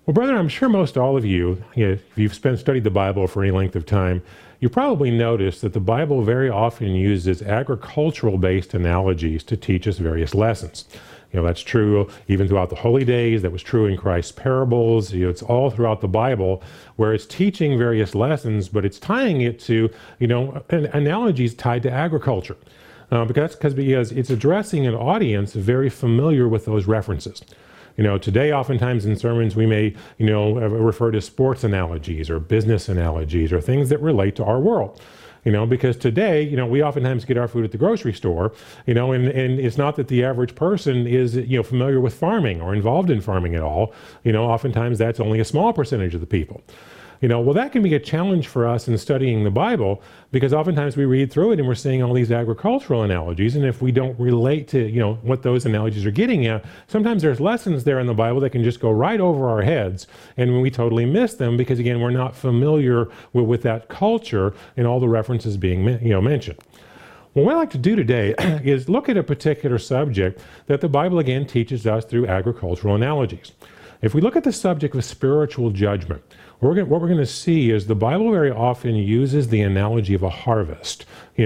Well, brother, I'm sure most all of you, if you've studied the Bible for any length of time, you probably noticed that the Bible very often uses agricultural-based analogies to teach us various lessons. That's true even throughout the holy days. That was true in Christ's parables. It's all throughout the Bible where it's teaching various lessons, but it's tying it to, analogies tied to agriculture. Because it's addressing an audience very familiar with those references. Today, oftentimes in sermons, we may, refer to sports analogies or business analogies or things that relate to our world. Because today, we oftentimes get our food at the grocery store, and it's not that the average person is, familiar with farming or involved in farming at all. Oftentimes that's only a small percentage of the people. Well, that can be a challenge for us in studying the Bible, because oftentimes we read through it and we're seeing all these agricultural analogies, and if we don't relate to, what those analogies are getting at, sometimes there's lessons there in the Bible that can just go right over our heads, and we totally miss them because, again, we're not familiar with that culture and all the references being, mentioned. What I like to do today is look at a particular subject that the Bible, again, teaches us through agricultural analogies. If we look at the subject of spiritual judgment, what we're going to see is the Bible very often uses the analogy of a harvest,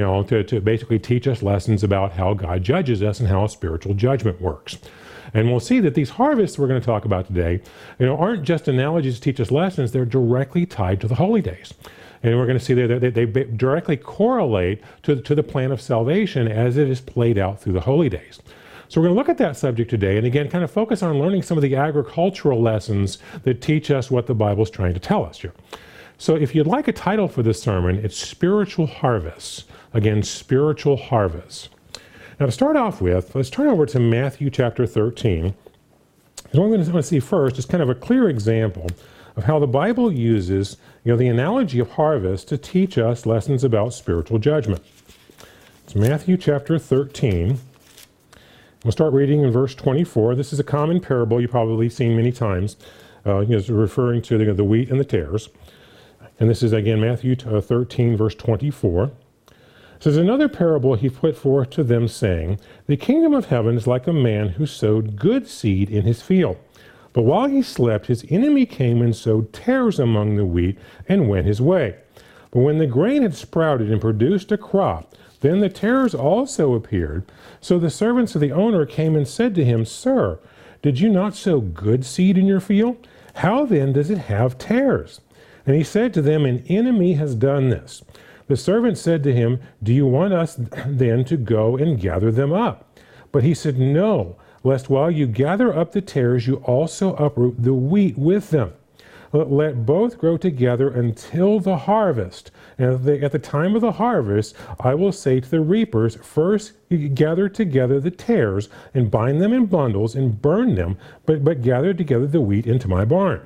to basically teach us lessons about how God judges us and how spiritual judgment works. And we'll see that these harvests we're going to talk about today, aren't just analogies to teach us lessons, they're directly tied to the holy days. And we're going to see that they directly correlate to the plan of salvation as it is played out through the holy days. So we're going to look at that subject today and again kind of focus on learning some of the agricultural lessons that teach us what the Bible's trying to tell us here. So if you'd like a title for this sermon, it's Spiritual Harvests. Again, Spiritual Harvests. Now to start off with, let's turn over to Matthew chapter 13. And what we're going to see first is kind of a clear example of how the Bible uses the analogy of harvest to teach us lessons about spiritual judgment. It's Matthew chapter 13. We'll start reading in verse 24. This is a common parable you've probably seen many times, referring to the wheat and the tares. And this is again Matthew 13, verse 24. It says, "Another parable he put forth to them, saying, The kingdom of heaven is like a man who sowed good seed in his field. But while he slept, his enemy came and sowed tares among the wheat and went his way. But when the grain had sprouted and produced a crop, then the tares also appeared. So the servants of the owner came and said to him, Sir, did you not sow good seed in your field? How then does it have tares? And he said to them, An enemy has done this. The servant said to him, Do you want us then to go and gather them up? But he said, No, lest while you gather up the tares, you also uproot the wheat with them. Let both grow together until the harvest. And at the time of the harvest, I will say to the reapers, First gather together the tares, and bind them in bundles, and burn them, but gather together the wheat into my barn.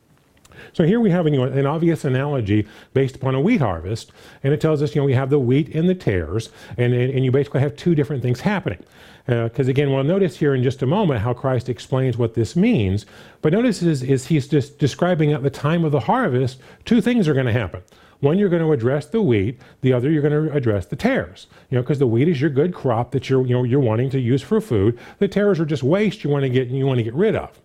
So here we have an obvious analogy based upon a wheat harvest, and it tells us, we have the wheat and the tares, and you basically have two different things happening. Because again, we'll notice here in just a moment how Christ explains what this means, but notice is he's just describing at the time of the harvest, two things are going to happen. One, you're going to address the wheat. The other, you're going to address the tares. Because the wheat is your good crop that you're wanting to use for food. The tares are just waste you want to get rid of.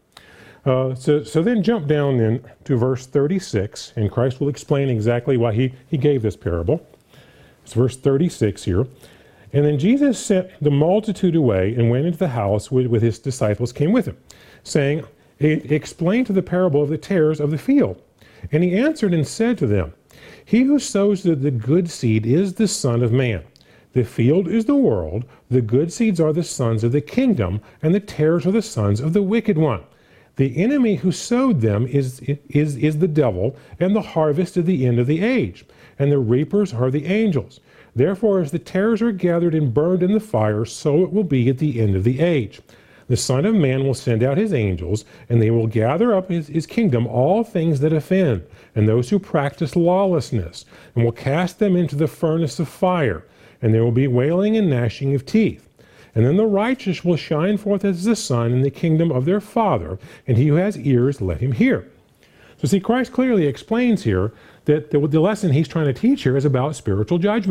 So then jump down then to verse 36, and Christ will explain exactly why he gave this parable. It's verse 36 here. And then Jesus sent the multitude away and went into the house with his disciples came with him, saying, Explain to the parable of the tares of the field. And he answered and said to them, He who sows the good seed is the Son of Man. The field is the world, the good seeds are the sons of the kingdom, and the tares are the sons of the wicked one. The enemy who sowed them is the devil, and the harvest is the end of the age, and the reapers are the angels. Therefore, as the tares are gathered and burned in the fire, so it will be at the end of the age. The Son of Man will send out his angels, and they will gather up his kingdom all things that offend, and those who practice lawlessness, and will cast them into the furnace of fire, and there will be wailing and gnashing of teeth. And then the righteous will shine forth as the sun in the kingdom of their Father, and he who has ears, let him hear. So see, Christ clearly explains here that the lesson he's trying to teach here is about spiritual judgment.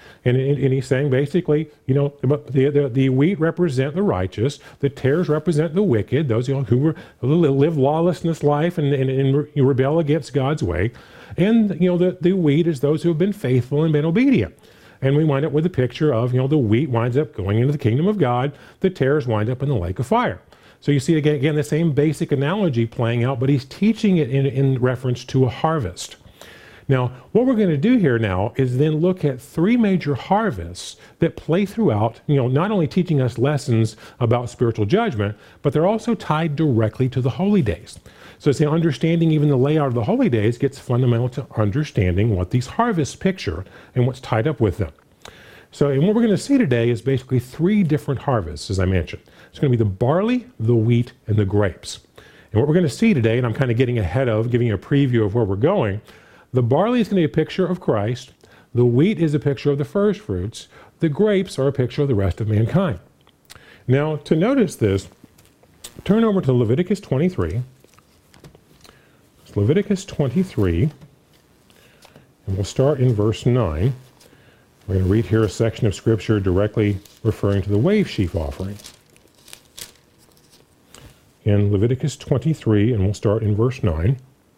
And he's saying basically, the wheat represent the righteous, the tares represent the wicked, those who live lawlessness life and rebel against God's way. And the wheat is those who have been faithful and been obedient. And we wind up with a picture of, the wheat winds up going into the kingdom of God, the tares wind up in the lake of fire. So you see again the same basic analogy playing out, but he's teaching it in reference to a harvest. Now, what we're going to do here now is then look at three major harvests that play throughout, not only teaching us lessons about spiritual judgment, but they're also tied directly to the holy days. So see, understanding even the layout of the holy days gets fundamental to understanding what these harvests picture and what's tied up with them. So, and what we're going to see today is basically three different harvests, as I mentioned. It's going to be the barley, the wheat, and the grapes. And what we're going to see today, and I'm kind of getting ahead of, giving you a preview of where we're going, the barley is going to be a picture of Christ, the wheat is a picture of the first fruits, the grapes are a picture of the rest of mankind. Now, to notice this, turn over to Leviticus 23. It's Leviticus 23, and we'll start in verse 9. We're going to read here a section of Scripture directly referring to the wave sheaf offering. In Leviticus 23, and we'll start in verse 9.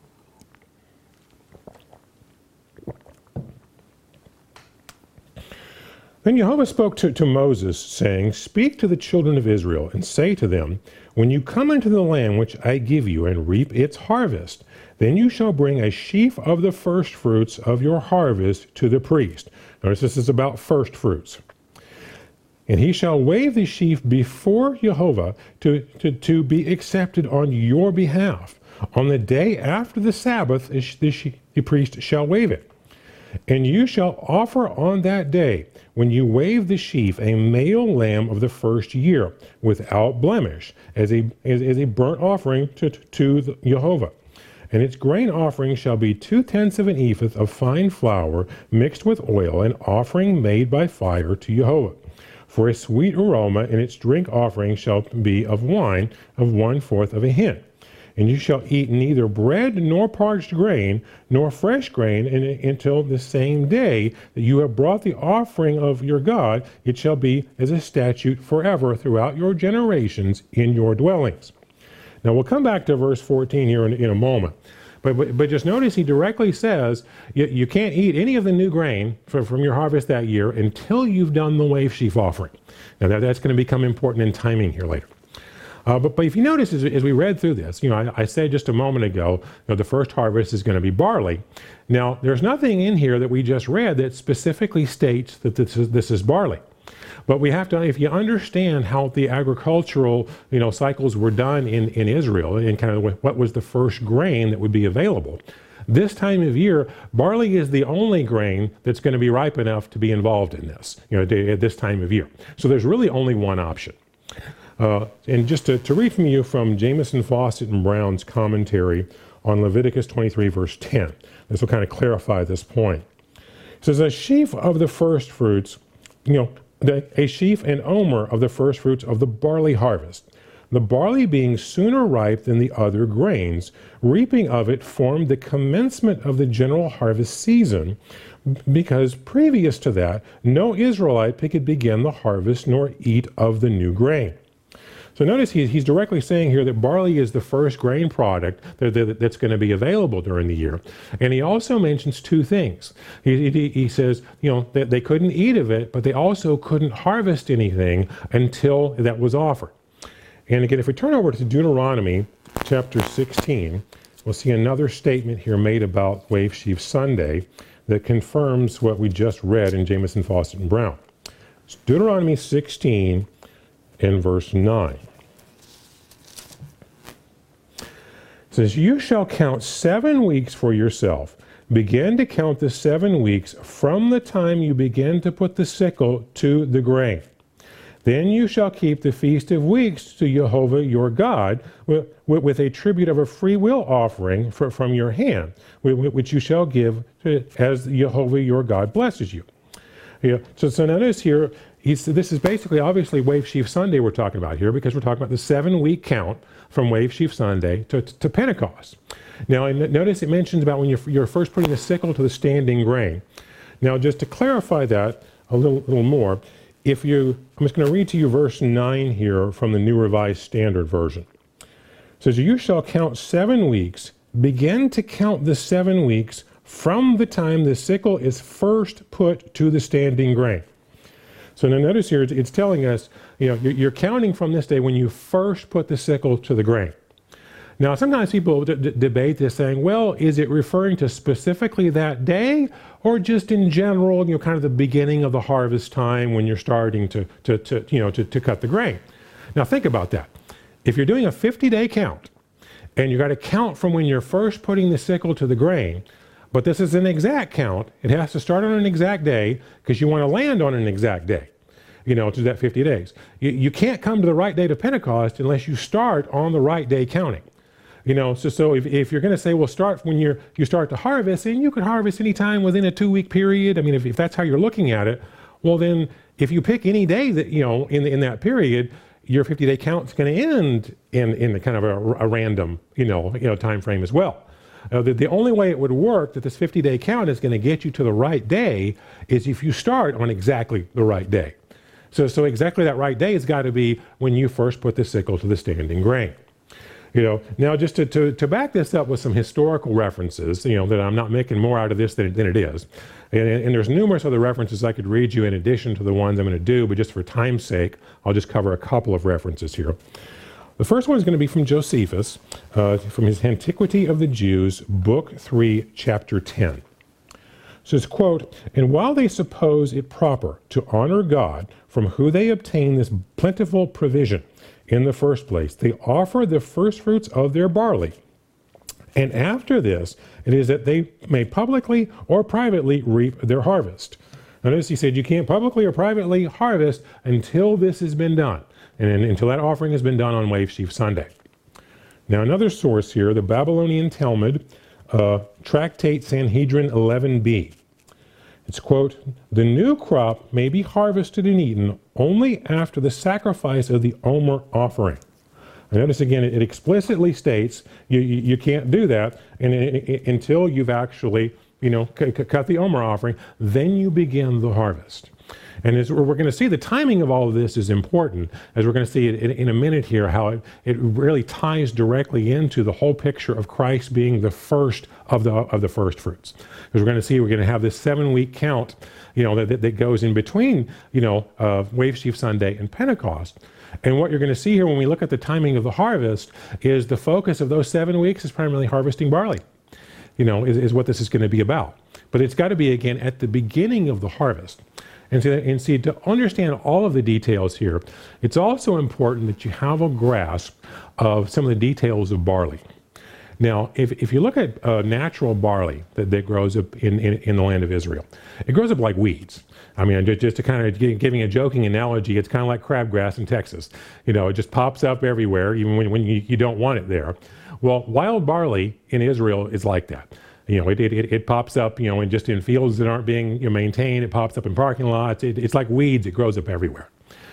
Then Jehovah spoke to Moses, saying, Speak to the children of Israel, and say to them, When you come into the land which I give you, and reap its harvest, then you shall bring a sheaf of the first fruits of your harvest to the priest. Notice this is about first fruits. And he shall wave the sheaf before Jehovah to be accepted on your behalf. On the day after the Sabbath, the priest shall wave it. And you shall offer on that day, when you wave the sheaf, a male lamb of the first year, without blemish, as a burnt offering to Jehovah. And its grain offering shall be 2/10 of an ephah of fine flour mixed with oil, an offering made by fire to Jehovah. For a sweet aroma, and its drink offering shall be of wine of 1/4 of a hin. And you shall eat neither bread nor parched grain, nor fresh grain until the same day that you have brought the offering of your God. It shall be as a statute forever throughout your generations in your dwellings. Now we'll come back to verse 14 here in a moment. But just notice he directly says you can't eat any of the new grain from your harvest that year until you've done the wave sheaf offering. Now that's going to become important in timing here later. But if you notice, as we read through this, I said just a moment ago, the first harvest is going to be barley. Now, there's nothing in here that we just read that specifically states that this is barley. But we have to, if you understand how the agricultural, cycles were done in Israel and kind of what was the first grain that would be available, this time of year, barley is the only grain that's going to be ripe enough to be involved in this, at this time of year. So there's really only one option. And just to read from you from Jamieson, Fausset, and Brown's commentary on Leviticus 23, verse 10. This will kind of clarify this point. It says, a sheaf of the first fruits, a sheaf and omer of the first fruits of the barley harvest. The barley being sooner ripe than the other grains, reaping of it formed the commencement of the general harvest season, because previous to that, no Israelite could begin the harvest nor eat of the new grain. So notice he's directly saying here that barley is the first grain product that's going to be available during the year. And he also mentions two things. He says, that they couldn't eat of it, but they also couldn't harvest anything until that was offered. And again, if we turn over to Deuteronomy chapter 16, we'll see another statement here made about Wave Sheaf Sunday that confirms what we just read in Jamieson, Fausset, and Brown. It's Deuteronomy 16 in verse 9. It says, you shall count 7 weeks for yourself. Begin to count the 7 weeks from the time you begin to put the sickle to the grain. Then you shall keep the Feast of Weeks to Jehovah your God with a tribute of a free will offering from your hand, which you shall give as Jehovah your God blesses you. So notice here, this is basically, obviously, Wave Sheaf Sunday we're talking about here, because we're talking about the 7-week count from Wave Sheaf Sunday to Pentecost. Now, notice it mentions about when you're first putting the sickle to the standing grain. Now, just to clarify that, a little more. I'm just going to read to you verse 9 here from the New Revised Standard Version. It says, you shall count 7 weeks, begin to count the 7 weeks from the time the sickle is first put to the standing grain. So now notice here, it's telling us, you're counting from this day when you first put the sickle to the grain. Now, sometimes people debate this, saying, well, is it referring to specifically that day, or just in general, kind of the beginning of the harvest time when you're starting to cut the grain? Now, think about that. If you're doing a 50-day count, and you got to count from when you're first putting the sickle to the grain, but this is an exact count, it has to start on an exact day, because you want to land on an exact day, to that 50 days. You can't come to the right date of Pentecost unless you start on the right day counting. So if you're going to say, well, start when you start to harvest, and you can harvest any time within a 2-week period. I mean, if that's how you're looking at it, well, then if you pick any day that, in that period, your 50-day count is going to end in a kind of a random, time frame as well. The only way it would work that this 50-day count is going to get you to the right day is if you start on exactly the right day. So exactly that right day has got to be when you first put the sickle to the standing grain. Now just to back this up with some historical references, that I'm not making more out of this than it is. And there's numerous other references I could read you in addition to the ones I'm going to do, but just for time's sake, I'll just cover a couple of references here. The first one is going to be from Josephus, from his Antiquity of the Jews, Book 3, Chapter 10. It says, quote, and while they suppose it proper to honor God, from who they obtain this plentiful provision, in the first place, they offer the first fruits of their barley. And after this, it is that they may publicly or privately reap their harvest. Notice he said you can't publicly or privately harvest until this has been done, and until that offering has been done on Wave Sheaf Sunday. Now another source here, the Babylonian Talmud, Tractate Sanhedrin 11b. It's, quote, the new crop may be harvested and eaten only after the sacrifice of the Omer offering. And notice again, it explicitly states you can't do that until you've actually, cut the Omer offering, then you begin the harvest. And as we're going to see, the timing of all of this is important, as we're going to see in a minute here, how it really ties directly into the whole picture of Christ being the first of the first fruits. Because we're going to see, we're going to have this 7-week count, that goes in between, Wave Sheaf Sunday and Pentecost. And what you're going to see here when we look at the timing of the harvest is the focus of those 7 weeks is primarily harvesting barley, is what this is going to be about. But it's got to be, again, at the beginning of the harvest. And see, to understand all of the details here, it's also important that you have a grasp of some of the details of barley. Now, if you look at natural barley that grows up in the land of Israel, it grows up like weeds. I mean, just to kind of giving a joking analogy, it's kind of like crabgrass in Texas. It just pops up everywhere, even when you don't want it there. Well, wild barley in Israel is like that. It pops up, and just in fields that aren't being maintained. It pops up in parking lots. It's like weeds. It grows up everywhere.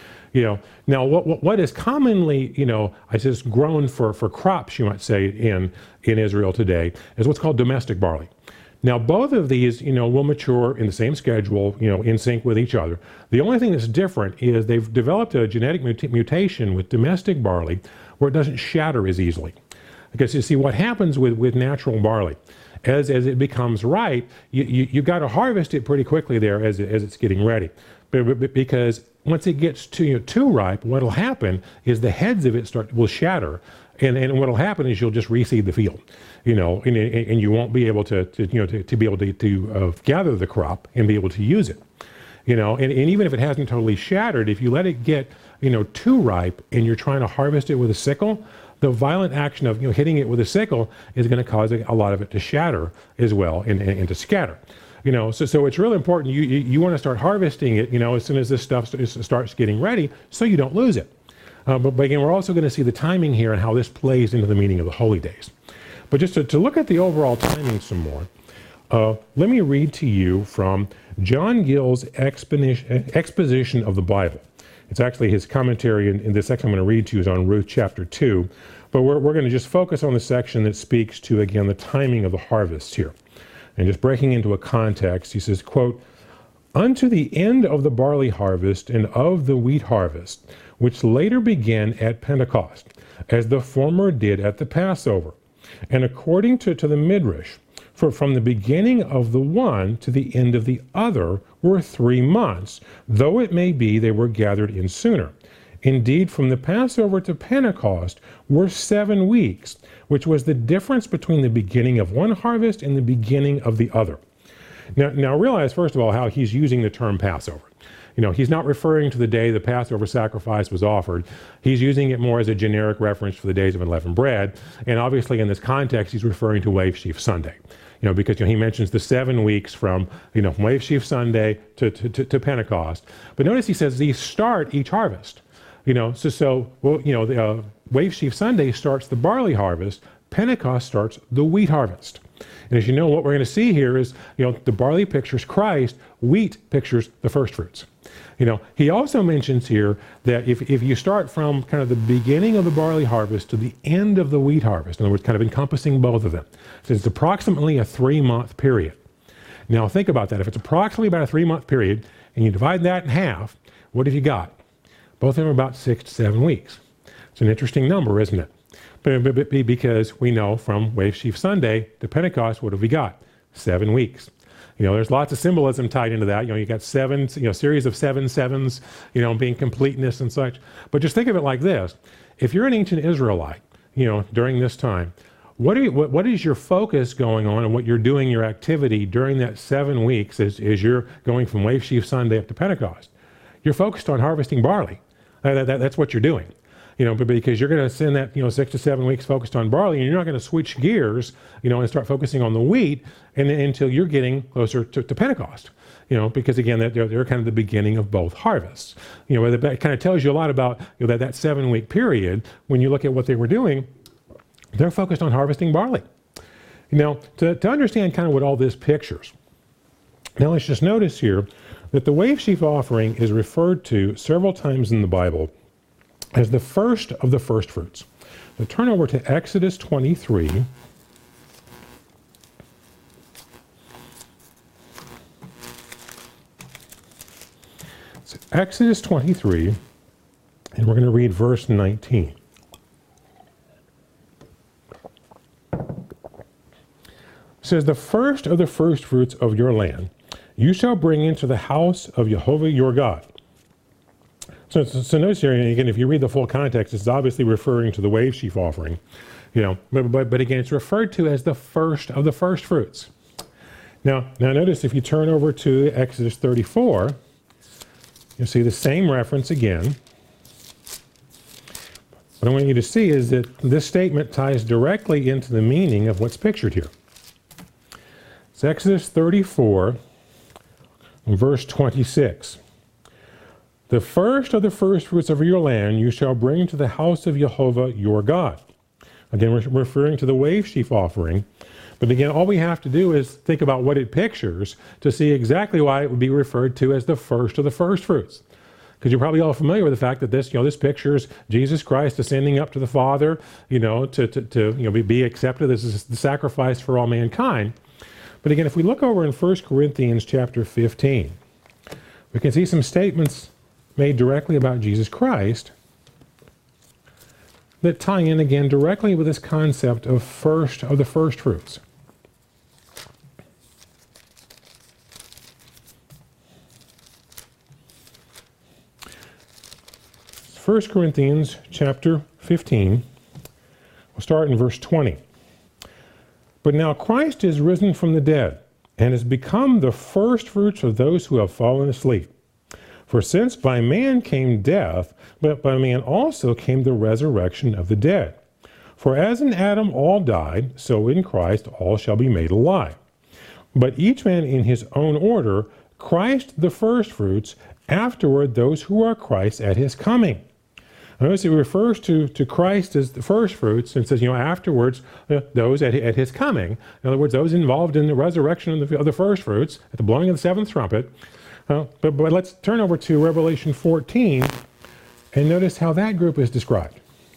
Now what is commonly, I says grown for crops, you might say, in Israel today is what's called domestic barley. Now both of these, will mature in the same schedule, in sync with each other. The only thing that's different is they've developed a genetic mutation with domestic barley where it doesn't shatter as easily. Because you see what happens with natural barley. As it becomes ripe, you've got to harvest it pretty quickly there as it's getting ready. Because once it gets too ripe, what'll happen is the heads of it will shatter, and what'll happen is you'll just reseed the field, and you won't be able to be able to gather the crop and be able to use it, and even if it hasn't totally shattered, if you let it get too ripe and you're trying to harvest it with a sickle, the violent action of hitting it with a sickle is going to cause a lot of it to shatter as well and to scatter. So it's really important. You want to start harvesting it, as soon as this stuff starts getting ready, so you don't lose it. But again, we're also going to see the timing here and how this plays into the meaning of the holy days. But just to look at the overall timing some more, let me read to you from John Gill's exposition of the Bible. It's actually his commentary, in this section I'm going to read to you is on Ruth chapter 2. But we're going to just focus on the section that speaks to, again, the timing of the harvest here. And just breaking into a context, he says, quote, unto the end of the barley harvest and of the wheat harvest, which later began at Pentecost, as the former did at the Passover. And according to the Midrash, for from the beginning of the one to the end of the other were 3 months, though it may be they were gathered in sooner. Indeed, from the Passover to Pentecost were 7 weeks, which was the difference between the beginning of one harvest and the beginning of the other. Now realize, first of all, how he's using the term Passover. He's not referring to the day the Passover sacrifice was offered. He's using it more as a generic reference for the days of unleavened bread. And obviously in this context, he's referring to Wave Sheaf Sunday. Because he mentions the 7 weeks from Wave Sheaf Sunday to Pentecost. But notice he says these start each harvest. The Wave Sheaf Sunday starts the barley harvest. Pentecost starts the wheat harvest. And as you know, what we're going to see here is, the barley pictures Christ, wheat pictures the first fruits. He also mentions here that if you start from kind of the beginning of the barley harvest to the end of the wheat harvest, in other words, kind of encompassing both of them, so it's approximately a 3-month period. Now think about that. If it's approximately about a 3-month period, and you divide that in half, what have you got? Both of them are about 6 to 7 weeks. It's an interesting number, isn't it? But because we know from Wave Sheaf Sunday to Pentecost, what have we got? 7 weeks. There's lots of symbolism tied into that. You got 7, series of 7 sevens, being completeness and such. But just think of it like this. If you're an ancient Israelite, during this time, what is your focus going on and what you're doing, your activity during that 7 weeks as you're going from Wave Sheaf Sunday up to Pentecost? You're focused on harvesting barley. That's what you're doing. But because you're going to send that, 6 to 7 weeks focused on barley, and you're not going to switch gears, and start focusing on the wheat until you're getting closer to Pentecost. Because again, they're kind of the beginning of both harvests. That kind of tells you a lot about that 7-week period. When you look at what they were doing, they're focused on harvesting barley. To understand kind of what all this pictures, now let's just notice here that the wave sheaf offering is referred to several times in the Bible as the first of the first fruits. So turn over to Exodus 23. So Exodus 23, and we're going to read verse 19. It says, "The first of the first fruits of your land you shall bring into the house of Jehovah your God." So notice here, and again, if you read the full context, it's obviously referring to the wave sheaf offering, but again, it's referred to as the first of the first fruits. Now notice if you turn over to Exodus 34, you'll see the same reference again. What I want you to see is that this statement ties directly into the meaning of what's pictured here. It's Exodus 34, verse 26. "The first of the first fruits of your land you shall bring to the house of Jehovah your God." Again, we're referring to the wave sheaf offering. But again, all we have to do is think about what it pictures to see exactly why it would be referred to as the first of the first fruits. Because you're probably all familiar with the fact that this pictures Jesus Christ ascending up to the Father, to be accepted as the sacrifice for all mankind. But again, if we look over in 1 Corinthians chapter 15, we can see some statements made directly about Jesus Christ that tie in again directly with this concept of first of the first fruits. First Corinthians chapter 15, we'll start in verse 20. "But now Christ is risen from the dead and has become the first fruits of those who have fallen asleep. For since by man came death, but by man also came the resurrection of the dead. For as in Adam all died, so in Christ all shall be made alive. But each man in his own order, Christ the firstfruits, afterward those who are Christ at his coming." Notice it refers to Christ as the firstfruits and says, afterwards those at his coming. In other words, those involved in the resurrection of the firstfruits at the blowing of the seventh trumpet. But let's turn over to Revelation 14 and notice how that group is described.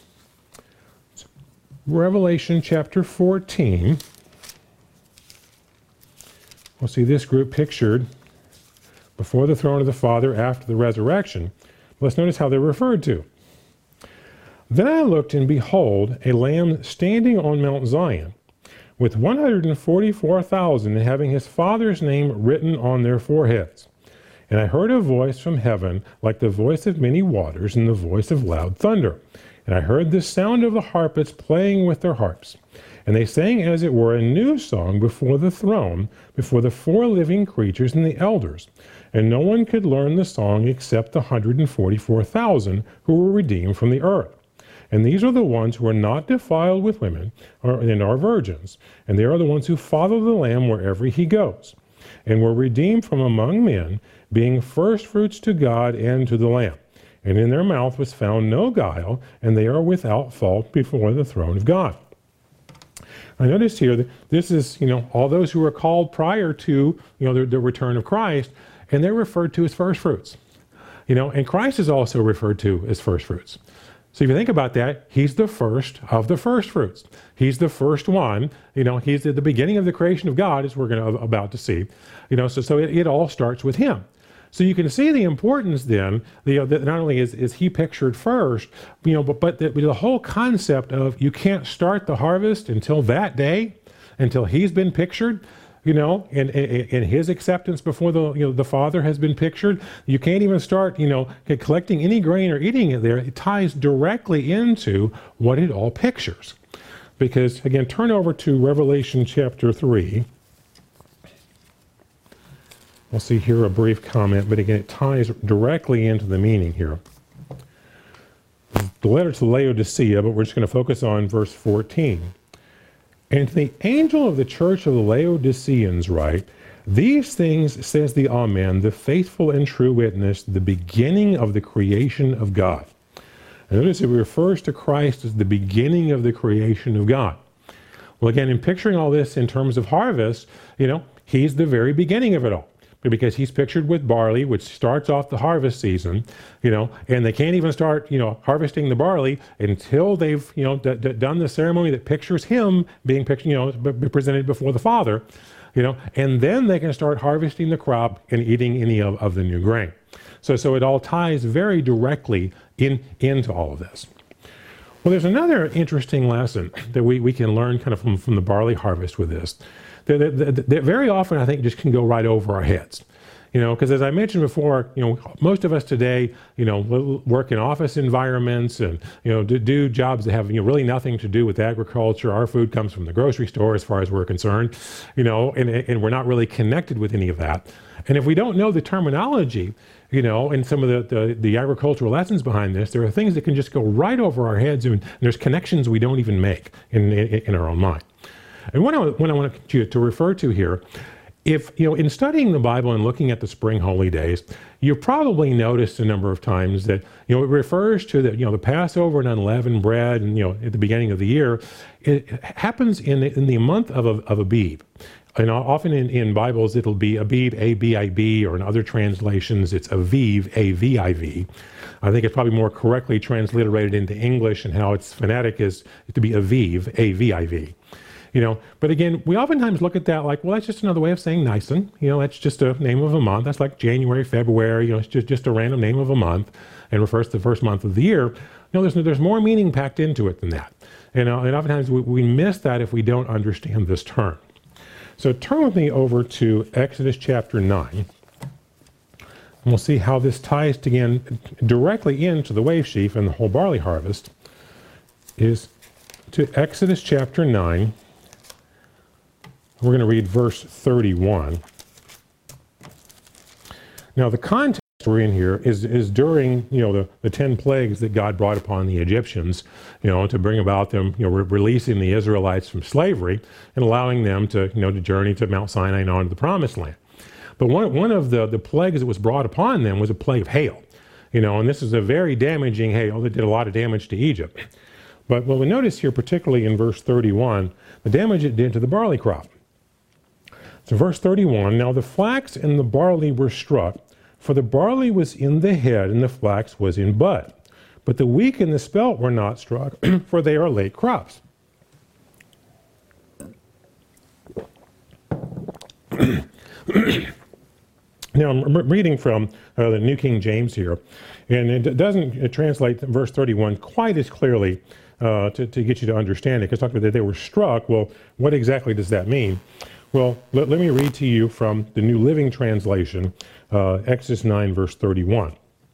Revelation chapter 14. We'll see this group pictured before the throne of the Father after the resurrection. Let's notice how they're referred to. Then I looked, and behold, a Lamb standing on Mount Zion, with 144,000 having his Father's name written on their foreheads. And I heard a voice from heaven, like the voice of many waters, and the voice of loud thunder. And I heard the sound of the harpists playing with their harps. And they sang as it were a new song before the throne, before the four living creatures and the elders. And no one could learn the song except the 144,000 who were redeemed from the earth. And these are the ones who are not defiled with women and are virgins. And they are the ones who follow the Lamb wherever he goes. And were redeemed from among men, being firstfruits to God and to the Lamb. And in their mouth was found no guile, and they are without fault before the throne of God. I notice here that this is, all those who are called prior to, the return of Christ, and they're referred to as firstfruits. And Christ is also referred to as firstfruits. So if you think about that, he's the first of the firstfruits. He's the first one. He's at the beginning of the creation of God, as we're about to see. So it all starts with him. So you can see the importance then, that not only is he pictured first, but the whole concept of you can't start the harvest until that day, until he's been pictured, and his acceptance before the Father has been pictured. You can't even start, collecting any grain or eating it there. It ties directly into what it all pictures. Because, again, turn over to Revelation chapter 3. We'll see here a brief comment, but again, it ties directly into the meaning here. The letter to Laodicea, but we're just going to focus on verse 14. And to the angel of the church of the Laodiceans write, these things says the Amen, the faithful and true witness, the beginning of the creation of God. And notice it refers to Christ as the beginning of the creation of God. Well, again, in picturing all this in terms of harvest, he's the very beginning of it all. Because he's pictured with barley, which starts off the harvest season, and they can't even start, harvesting the barley until they've, done the ceremony that pictures him being pictured, presented before the Father, and then they can start harvesting the crop and eating any of the new grain. So it all ties very directly into all of this. Well, there's another interesting lesson that we can learn kind of from the barley harvest with this. That very often, I think, just can go right over our heads. Because as I mentioned before, most of us today, work in office environments and, do jobs that have, really nothing to do with agriculture. Our food comes from the grocery store as far as we're concerned, and we're not really connected with any of that. And if we don't know the terminology, and some of the agricultural lessons behind this, there are things that can just go right over our heads, and there's connections we don't even make in our own mind. And what I want you to refer to here, if, in studying the Bible and looking at the spring holy days, you've probably noticed a number of times that, it refers to the Passover and unleavened bread, and, at the beginning of the year, it happens in the month of Abib. And often in Bibles, it'll be Abib, A-B-I-B, or in other translations, it's Aviv, A-V-I-V. I think it's probably more correctly transliterated into English, and how it's phonetic is to be Aviv, A-V-I-V. But again, we oftentimes look at that like, well, that's just another way of saying Nisan. That's just a name of a month. That's like January, February. It's just a random name of a month, and refers to the first month of the year. There's more meaning packed into it than that. And oftentimes we miss that if we don't understand this term. So turn with me over to Exodus chapter 9. And we'll see how this ties again directly into the wave sheaf and the whole barley harvest. Is to Exodus chapter 9. We're going to read verse 31. Now, the context we're in here is during, the 10 plagues that God brought upon the Egyptians, to bring about them, releasing the Israelites from slavery and allowing them to, to journey to Mount Sinai and on to the Promised Land. But one of the plagues that was brought upon them was a plague of hail, and this is a very damaging hail that did a lot of damage to Egypt. But what we notice here, particularly in verse 31, the damage it did to the barley crop. So verse 31, now the flax and the barley were struck, for the barley was in the head and the flax was in bud. But the wheat and the spelt were not struck, for they are late crops. Now, I'm reading from the New King James here, and it doesn't translate verse 31 quite as clearly to get you to understand it, because talking about that they were struck. Well, what exactly does that mean? Well, let me read to you from the New Living Translation, Exodus 9, verse 31.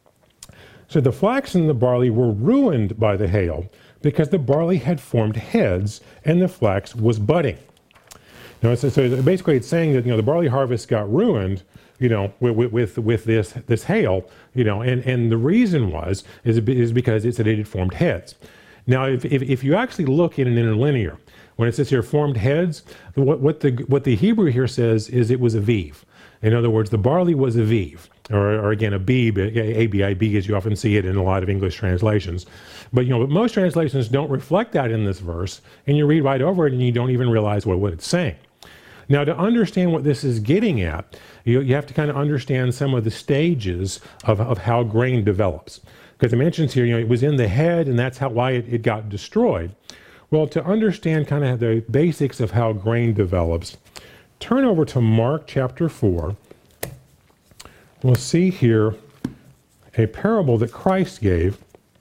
So the flax and the barley were ruined by the hail, because the barley had formed heads and the flax was budding. Now, so basically it's saying that, the barley harvest got ruined, with this hail, and the reason is because it said it had formed heads. Now, if you actually look in an interlinear, when it says here formed heads, what the Hebrew here says is it was aviv. In other words, the barley was aviv, or again, abib, A-B-I-B, as you often see it in a lot of English translations. But most translations don't reflect that in this verse, and you read right over it and you don't even realize what it's saying. Now, to understand what this is getting at, you have to kind of understand some of the stages of how grain develops. Because it mentions here, it was in the head, and that's why it got destroyed. Well, to understand kind of the basics of how grain develops, turn over to Mark chapter 4. We'll see here a parable that Christ gave.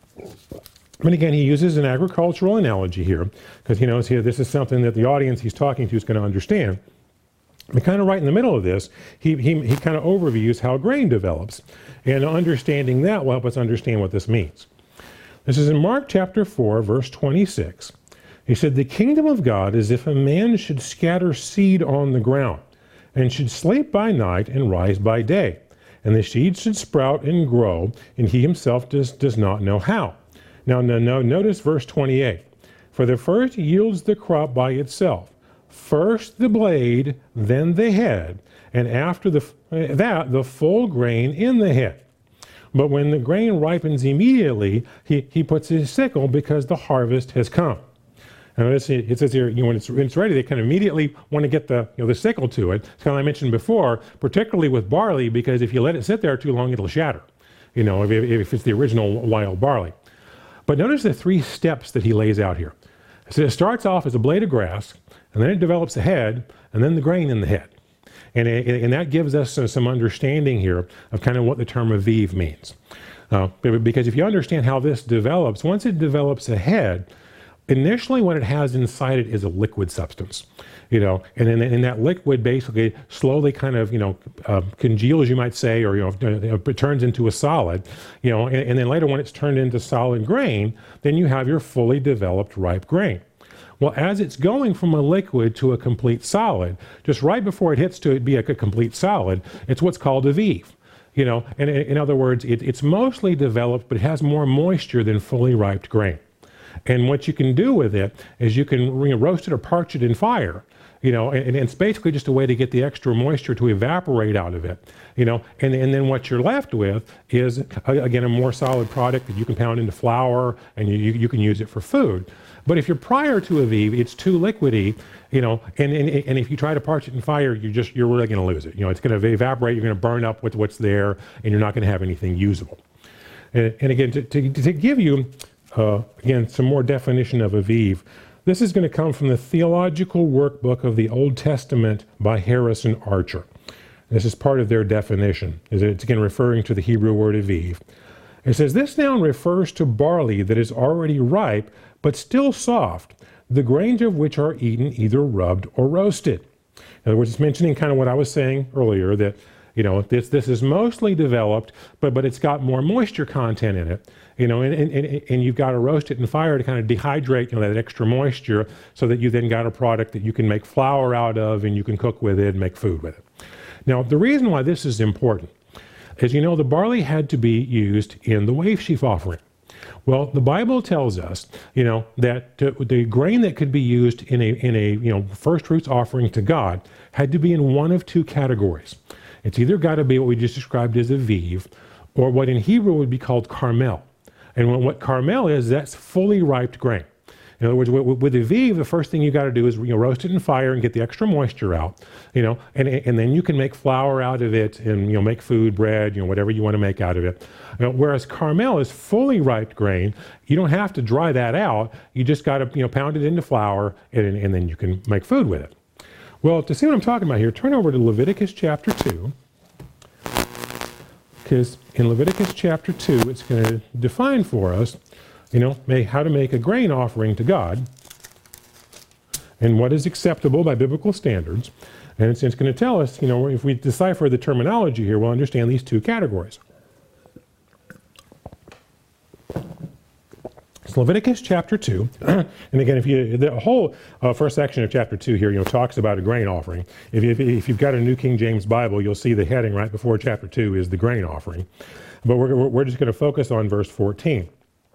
And again, he uses an agricultural analogy here, because he knows here this is something that the audience he's talking to is going to understand. But kind of right in the middle of this, he kind of overviews how grain develops. And understanding that will help us understand what this means. This is in Mark chapter 4, verse 26. He said, "The kingdom of God is if a man should scatter seed on the ground, and should sleep by night and rise by day. And the seed should sprout and grow, and he himself does not know how." Now, notice verse 28. "For the first yields the crop by itself. First the blade, then the head, and after that the full grain in the head. But when the grain ripens immediately, he puts his sickle because the harvest has come." And it says here, when it's ready, they kind of immediately want to get the sickle to it. It's kind of like I mentioned before, particularly with barley, because if you let it sit there too long, it'll shatter. If it's the original wild barley. But notice the three steps that he lays out here. So it starts off as a blade of grass, and then it develops a head, and then the grain in the head. And that gives us some understanding here of kind of what the term aviv means. Because if you understand how this develops, once it develops a head, initially what it has inside it is a liquid substance. And then that liquid basically slowly kind of, congeals, you might say, or, it turns into a solid, and then later when it's turned into solid grain, then you have your fully developed ripe grain. Well, as it's going from a liquid to a complete solid, just right before it hits to be a complete solid, it's what's called aviv. And in other words, it's mostly developed, but it has more moisture than fully ripe grain. And what you can do with it is you can roast it or parch it in fire, and it's basically just a way to get the extra moisture to evaporate out of it, and then what you're left with is, again, a more solid product that you can pound into flour, and you can use it for food. But if you're prior to aviv, it's too liquidy, and if you try to parch it in fire, you're really going to lose it. It's going to evaporate, you're going to burn up what's there, and you're not going to have anything usable. And again, to give you, again, some more definition of aviv, this is going to come from the Theological Workbook of the Old Testament by Harrison Archer. This is part of their definition. It's again referring to the Hebrew word aviv. It says, "This noun refers to barley that is already ripe, but still soft, the grains of which are eaten either rubbed or roasted." In other words, it's mentioning kind of what I was saying earlier, that this is mostly developed, but it's got more moisture content in it, and you've got to roast it in fire to kind of dehydrate that extra moisture, so that you then got a product that you can make flour out of, and you can cook with it and make food with it. Now, the reason why this is important is, the barley had to be used in the wave sheaf offering. Well, the Bible tells us, that the grain that could be used in a first fruits offering to God had to be in one of two categories. It's either got to be what we just described as aviv, or what in Hebrew would be called carmel. And what carmel is, that's fully ripe grain. In other words, with aviv, the first thing you got to do is roast it in fire and get the extra moisture out, and then you can make flour out of it, and make food, bread, whatever you want to make out of it. Whereas carmel is fully ripe grain, you don't have to dry that out. You just got to pound it into flour, and then you can make food with it. Well, to see what I'm talking about here, turn over to Leviticus chapter 2. Because in Leviticus chapter 2, it's going to define for us, how to make a grain offering to God and what is acceptable by biblical standards. And it's going to tell us, if we decipher the terminology here, we'll understand these two categories. So Leviticus chapter 2, and again, the whole first section of chapter 2 here, talks about a grain offering. If you've got a New King James Bible, you'll see the heading right before chapter 2 is the grain offering. But we're just going to focus on verse 14.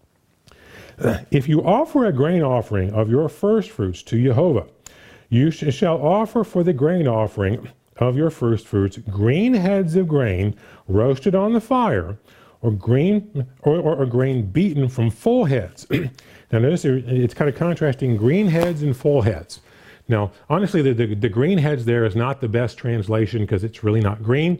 If you offer a grain offering of your first fruits to Jehovah, you shall offer for the grain offering of your first fruits green heads of grain roasted on the fire, or grain beaten from full heads. Now notice it's kind of contrasting green heads and full heads. Now, honestly, the green heads there is not the best translation because it's really not green,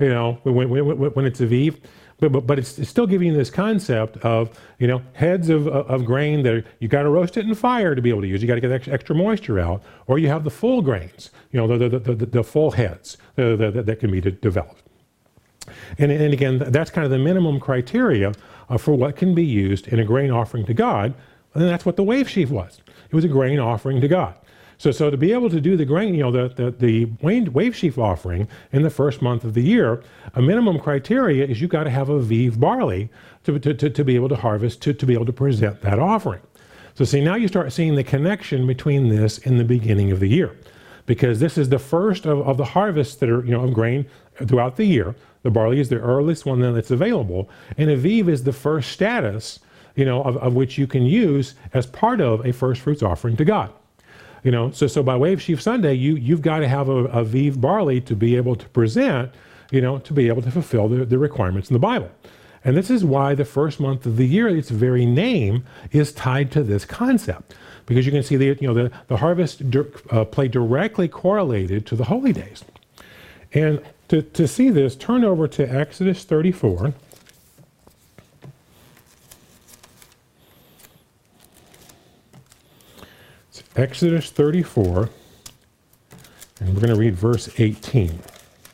when it's Aviv. But it's still giving you this concept of, heads of grain that you got to roast it in fire to be able to use. You got to get extra moisture out, or you have the full grains, the full heads that can be developed. And again, that's kind of the minimum criteria for what can be used in a grain offering to God. And that's what the wave sheaf was. It was a grain offering to God. So to be able to do the grain, the wave sheaf offering in the first month of the year, a minimum criteria is you've got to have Aviv barley to be able to harvest, to be able to present that offering. So see, now you start seeing the connection between this and the beginning of the year, because this is the first of the harvests that are, of grain throughout the year. The barley is the earliest one that's available, and Aviv is the first status, of which you can use as part of a first fruits offering to God. So by Wave Sheaf Sunday, you've got to have a Aviv barley to be able to present, to be able to fulfill the requirements in the Bible. And this is why the first month of the year, its very name is tied to this concept, because you can see the harvest play directly correlated to the holy days. And to see this, turn over to Exodus 34. It's Exodus 34, and we're going to read verse 18. It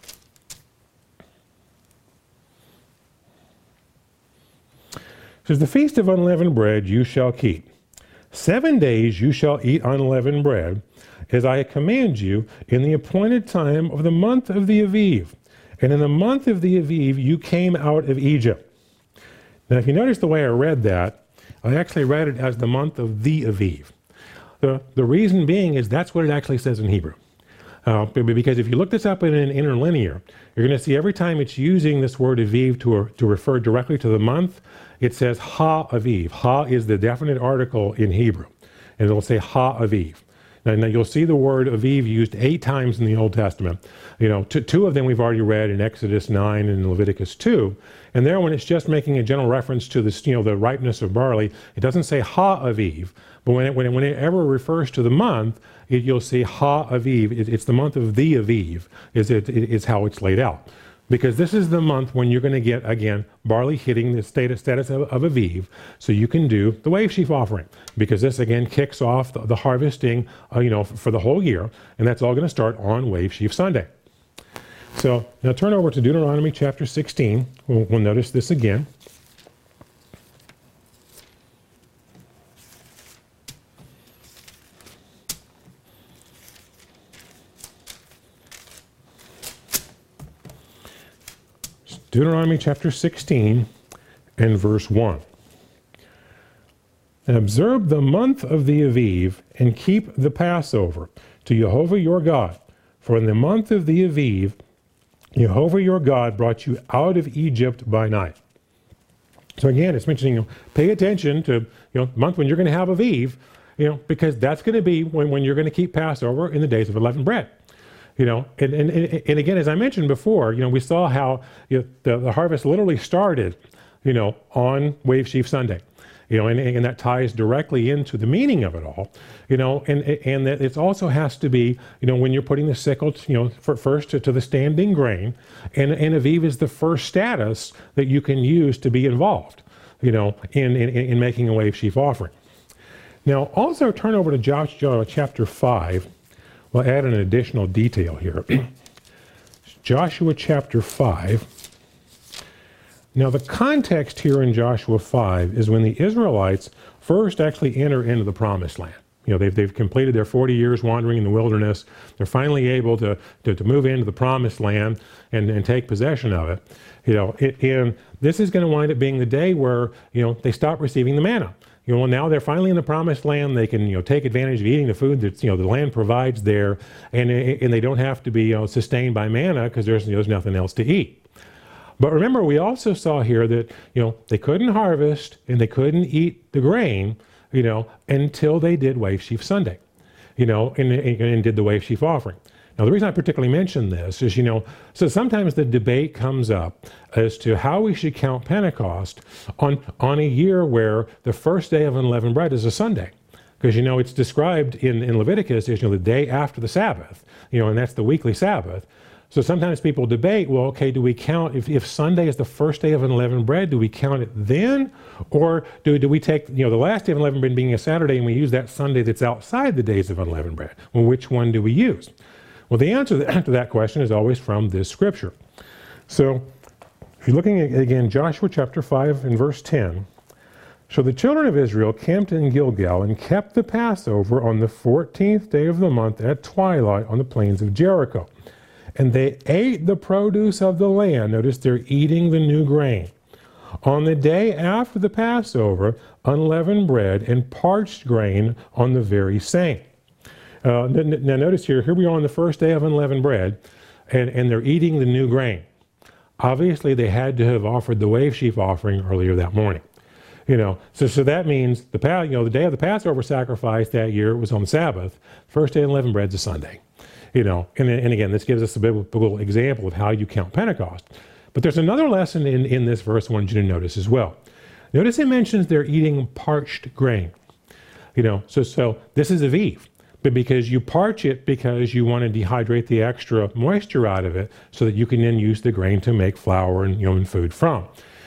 says, "The feast of unleavened bread you shall keep. 7 days you shall eat unleavened bread, as I command you, in the appointed time of the month of the Aviv. And in the month of the Aviv you came out of Egypt." Now, if you notice the way I read that, I actually read it as the month of the Aviv. The reason being is that's what it actually says in Hebrew. Because if you look this up in an interlinear, you're going to see every time it's using this word Aviv to refer directly to the month, it says Ha-Aviv. Ha is the definite article in Hebrew, and it'll say Ha-Aviv. Now you'll see the word Aviv used 8 times in the Old Testament. Two of them we've already read in Exodus 9 and Leviticus 2. And there, when it's just making a general reference to this, the ripeness of barley, it doesn't say Ha-Aviv. But when it ever refers to the month, you'll see Ha-Aviv. It's the month of the Aviv, is how it's laid out. Because this is the month when you're going to get, again, barley hitting the status of Aviv, so you can do the wave sheaf offering. Because this, again, kicks off the harvesting, for the whole year, and that's all going to start on Wave Sheaf Sunday. So now turn over to Deuteronomy chapter 16. We'll notice this again. Deuteronomy chapter 16 and verse 1. "And observe the month of the Aviv, and keep the Passover to Jehovah your God. For in the month of the Aviv, Jehovah your God brought you out of Egypt by night." So again, it's mentioning, pay attention to, the month when you're going to have Aviv, because that's going to be when you're going to keep Passover in the days of unleavened bread. And again, as I mentioned before, we saw how the harvest literally started, on Wave Sheaf Sunday, and that ties directly into the meaning of it all, and that it also has to be, when you're putting the sickle, first to the standing grain, and Aviv is the first status that you can use to be involved, in making a Wave Sheaf offering. Now, also turn over to Joshua chapter 5. We'll add an additional detail here. Joshua chapter 5, Now, the context here in Joshua 5 is when the Israelites first actually enter into the promised land. They've completed their 40 years wandering in the wilderness. They're finally able to move into the promised land and take possession of it. And this is going to wind up being the day where, they stop receiving the manna. Now they're finally in the promised land. They can, take advantage of eating the food that, the land provides there, and they don't have to be, sustained by manna because there's nothing else to eat. But remember, we also saw here that, they couldn't harvest and they couldn't eat the grain, until they did Wave Sheaf Sunday, and did the Wave Sheaf offering. Now, the reason I particularly mention this is, so sometimes the debate comes up as to how we should count Pentecost on a year where the first day of unleavened bread is a Sunday. Because, it's described in Leviticus as, the day after the Sabbath, and that's the weekly Sabbath. So sometimes people debate, well, okay, do we count, if Sunday is the first day of unleavened bread, do we count it then? Or do we take, the last day of unleavened bread being a Saturday and we use that Sunday that's outside the days of unleavened bread? Well, which one do we use? Well, the answer to that question is always from this scripture. So if you're looking at, again, Joshua chapter 5 and verse 10, so the children of Israel camped in Gilgal and kept the Passover on the 14th day of the month at twilight on the plains of Jericho. And they ate the produce of the land. Notice they're eating the new grain. On the day after the Passover, unleavened bread and parched grain on the very same. Now notice here we are on the first day of unleavened bread, and they're eating the new grain. Obviously, they had to have offered the Wave Sheaf offering earlier that morning. So that means the day of the Passover sacrifice that year was on the Sabbath. First day of unleavened bread is a Sunday. And again, this gives us a biblical example of how you count Pentecost. But there's another lesson in this verse I wanted you to notice as well. Notice it mentions they're eating parched grain. So this is Aviv. But because you parch it because you want to dehydrate the extra moisture out of it so that you can then use the grain to make flour and food from.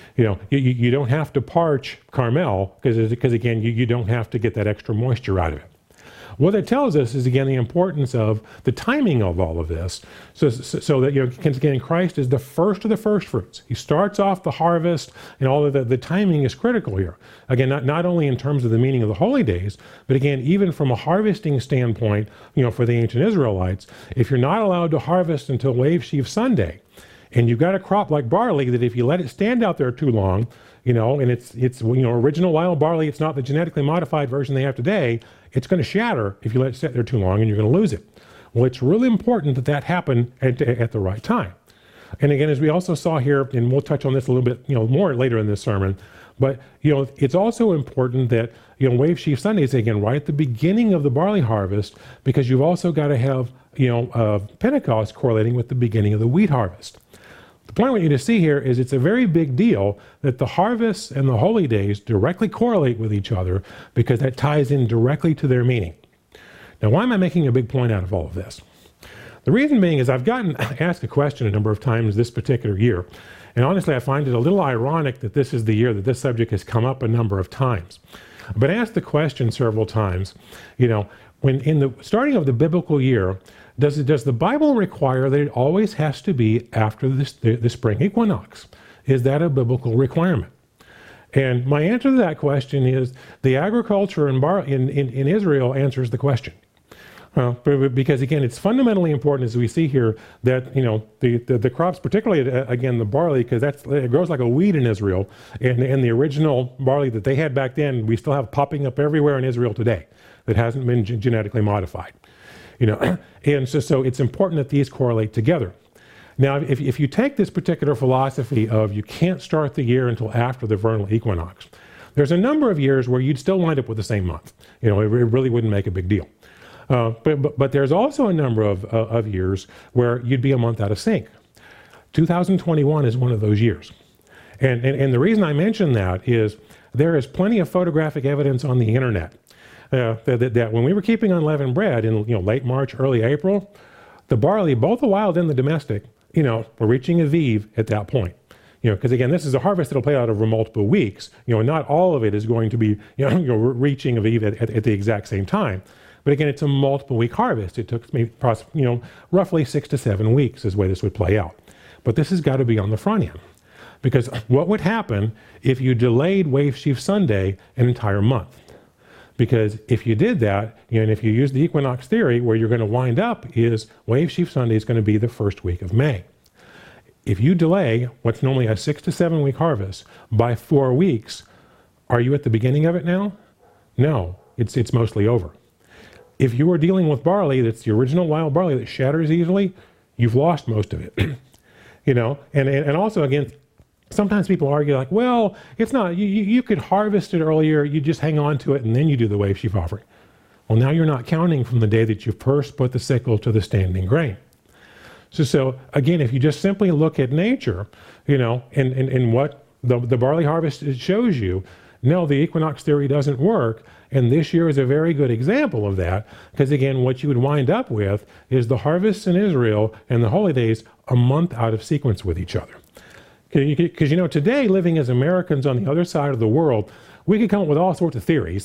You don't have to parch Carmel because again, you don't have to get that extra moisture out of it. What it tells us is, again, the importance of the timing of all of this, so that, again, Christ is the first of the first fruits. He starts off the harvest, and all of the timing is critical here. Again, not only in terms of the meaning of the holy days, but again, even from a harvesting standpoint, for the ancient Israelites, if you're not allowed to harvest until Wave Sheaf Sunday, and you've got a crop like barley that if you let it stand out there too long, and it's original wild barley, it's not the genetically modified version they have today, it's going to shatter if you let it sit there too long and you're going to lose it. Well, it's really important that happen at the right time. And again, as we also saw here, and we'll touch on this a little bit more later in this sermon, but it's also important that Wave Sheaf Sunday is again right at the beginning of the barley harvest, because you've also got to have Pentecost correlating with the beginning of the wheat harvest. The point I want you to see here is it's a very big deal that the harvests and the holy days directly correlate with each other, because that ties in directly to their meaning. Now, why am I making a big point out of all of this? The reason being is I've gotten asked a question a number of times this particular year, and honestly I find it a little ironic that this is the year that this subject has come up a number of times. I've been asked the question several times, when in the starting of the biblical year, does the Bible require that it always has to be after the spring equinox? Is that a biblical requirement? And my answer to that question is the agriculture in Israel answers the question. Because again, it's fundamentally important, as we see here, that the crops, particularly again the barley, because it grows like a weed in Israel, and the original barley that they had back then, we still have popping up everywhere in Israel today that hasn't been genetically modified. And so it's important that these correlate together. Now, if you take this particular philosophy of you can't start the year until after the vernal equinox, there's a number of years where you'd still wind up with the same month. It really wouldn't make a big deal. But there's also a number of years where you'd be a month out of sync. 2021 is one of those years. And the reason I mention that is there is plenty of photographic evidence on the internet that when we were keeping unleavened bread in late March, early April, the barley, both the wild and the domestic, were reaching Aviv at that point. Because again, this is a harvest that'll play out over multiple weeks. Not all of it is going to be reaching Aviv at the exact same time. But again, it's a multiple week harvest. It took me roughly 6 to 7 weeks is the way this would play out. But this has got to be on the front end. Because what would happen if you delayed Wave Sheaf Sunday an entire month? Because if you did that, and if you use the equinox theory, where you're going to wind up is Wave Sheaf Sunday is going to be the first week of May. If you delay what's normally a 6 to 7 week harvest by 4 weeks, are you at the beginning of it now? No, it's mostly over. If you are dealing with barley that's the original wild barley that shatters easily, you've lost most of it. And also, again, sometimes people argue like, well, it's not, you could harvest it earlier, you just hang on to it and then you do the wave sheaf offering. Well, now you're not counting from the day that you first put the sickle to the standing grain. So again, if you just simply look at nature, and what the barley harvest shows you, no, the equinox theory doesn't work. And this year is a very good example of that, because again, what you would wind up with is the harvests in Israel and the holy days a month out of sequence with each other. Because today, living as Americans on the other side of the world, we could come up with all sorts of theories,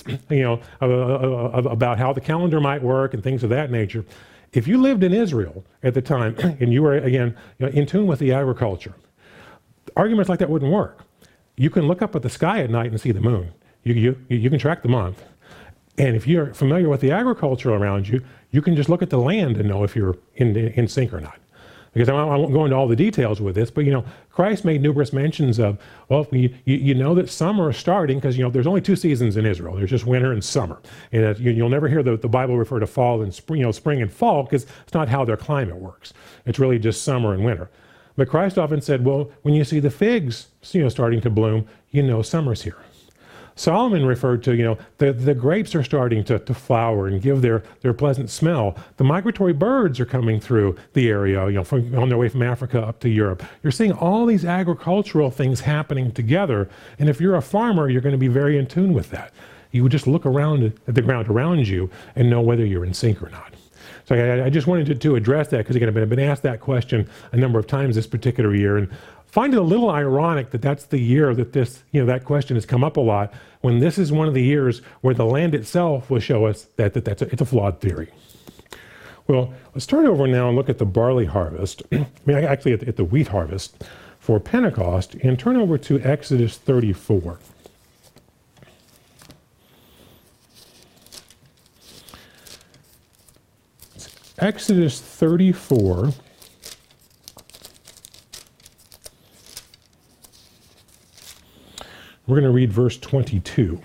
about how the calendar might work and things of that nature. If you lived in Israel at the time and you were, again, in tune with the agriculture, arguments like that wouldn't work. You can look up at the sky at night and see the moon. You can track the month. And if you're familiar with the agriculture around you, you can just look at the land and know if you're in sync or not. Because I won't go into all the details with this, but Christ made numerous mentions of, well, you know that summer is starting, because there's only 2 seasons in Israel. There's just winter and summer. And you'll never hear the Bible refer to fall and spring, spring and fall, because it's not how their climate works. It's really just summer and winter. But Christ often said, well, when you see the figs starting to bloom, summer's here. Solomon referred to, the grapes are starting to flower and give their pleasant smell. The migratory birds are coming through the area, on their way from Africa up to Europe. You're seeing all these agricultural things happening together. And if you're a farmer, you're going to be very in tune with that. You would just look around at the ground around you and know whether you're in sync or not. So I just wanted to address that, because again, I've been asked that question a number of times this particular year, and find it a little ironic that that's the year that that question has come up a lot, when this is one of the years where the land itself will show us that it's a flawed theory. Well, let's turn over now and look at the barley harvest, actually at the wheat harvest for Pentecost, and turn over to Exodus 34. Exodus 34. We're going to read verse 22.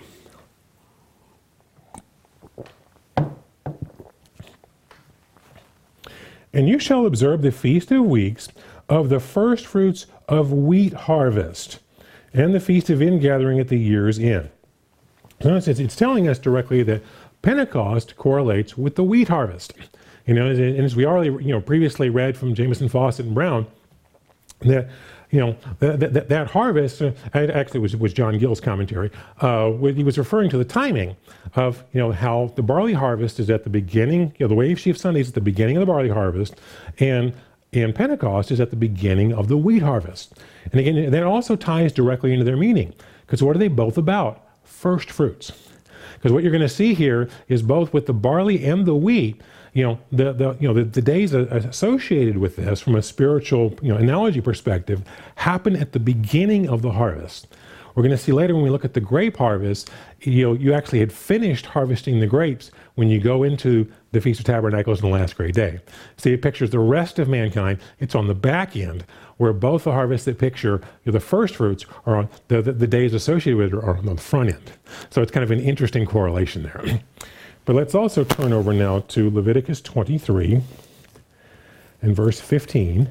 And you shall observe the Feast of Weeks of the first fruits of wheat harvest, and the Feast of Ingathering at the year's end. So it's telling us directly that Pentecost correlates with the wheat harvest. And as we already previously read from Jameson, Fawcett, and Brown, that that harvest, actually was John Gill's commentary, he was referring to the timing of, how the barley harvest is at the beginning, the Wave Sheaf Sunday is at the beginning of the barley harvest, and Pentecost is at the beginning of the wheat harvest. And again, that also ties directly into their meaning, because what are they both about? First fruits. Because what you're going to see here is both with the barley and the wheat, the days associated with this from a spiritual analogy perspective happen at the beginning of the harvest. We're going to see later when we look at the grape harvest, you actually had finished harvesting the grapes when you go into the Feast of Tabernacles on the last great day. See, it pictures the rest of mankind. It's on the back end, where both the harvests that picture the first fruits are on the days associated with it are on the front end. So it's kind of an interesting correlation there. But let's also turn over now to Leviticus 23 and verse 15.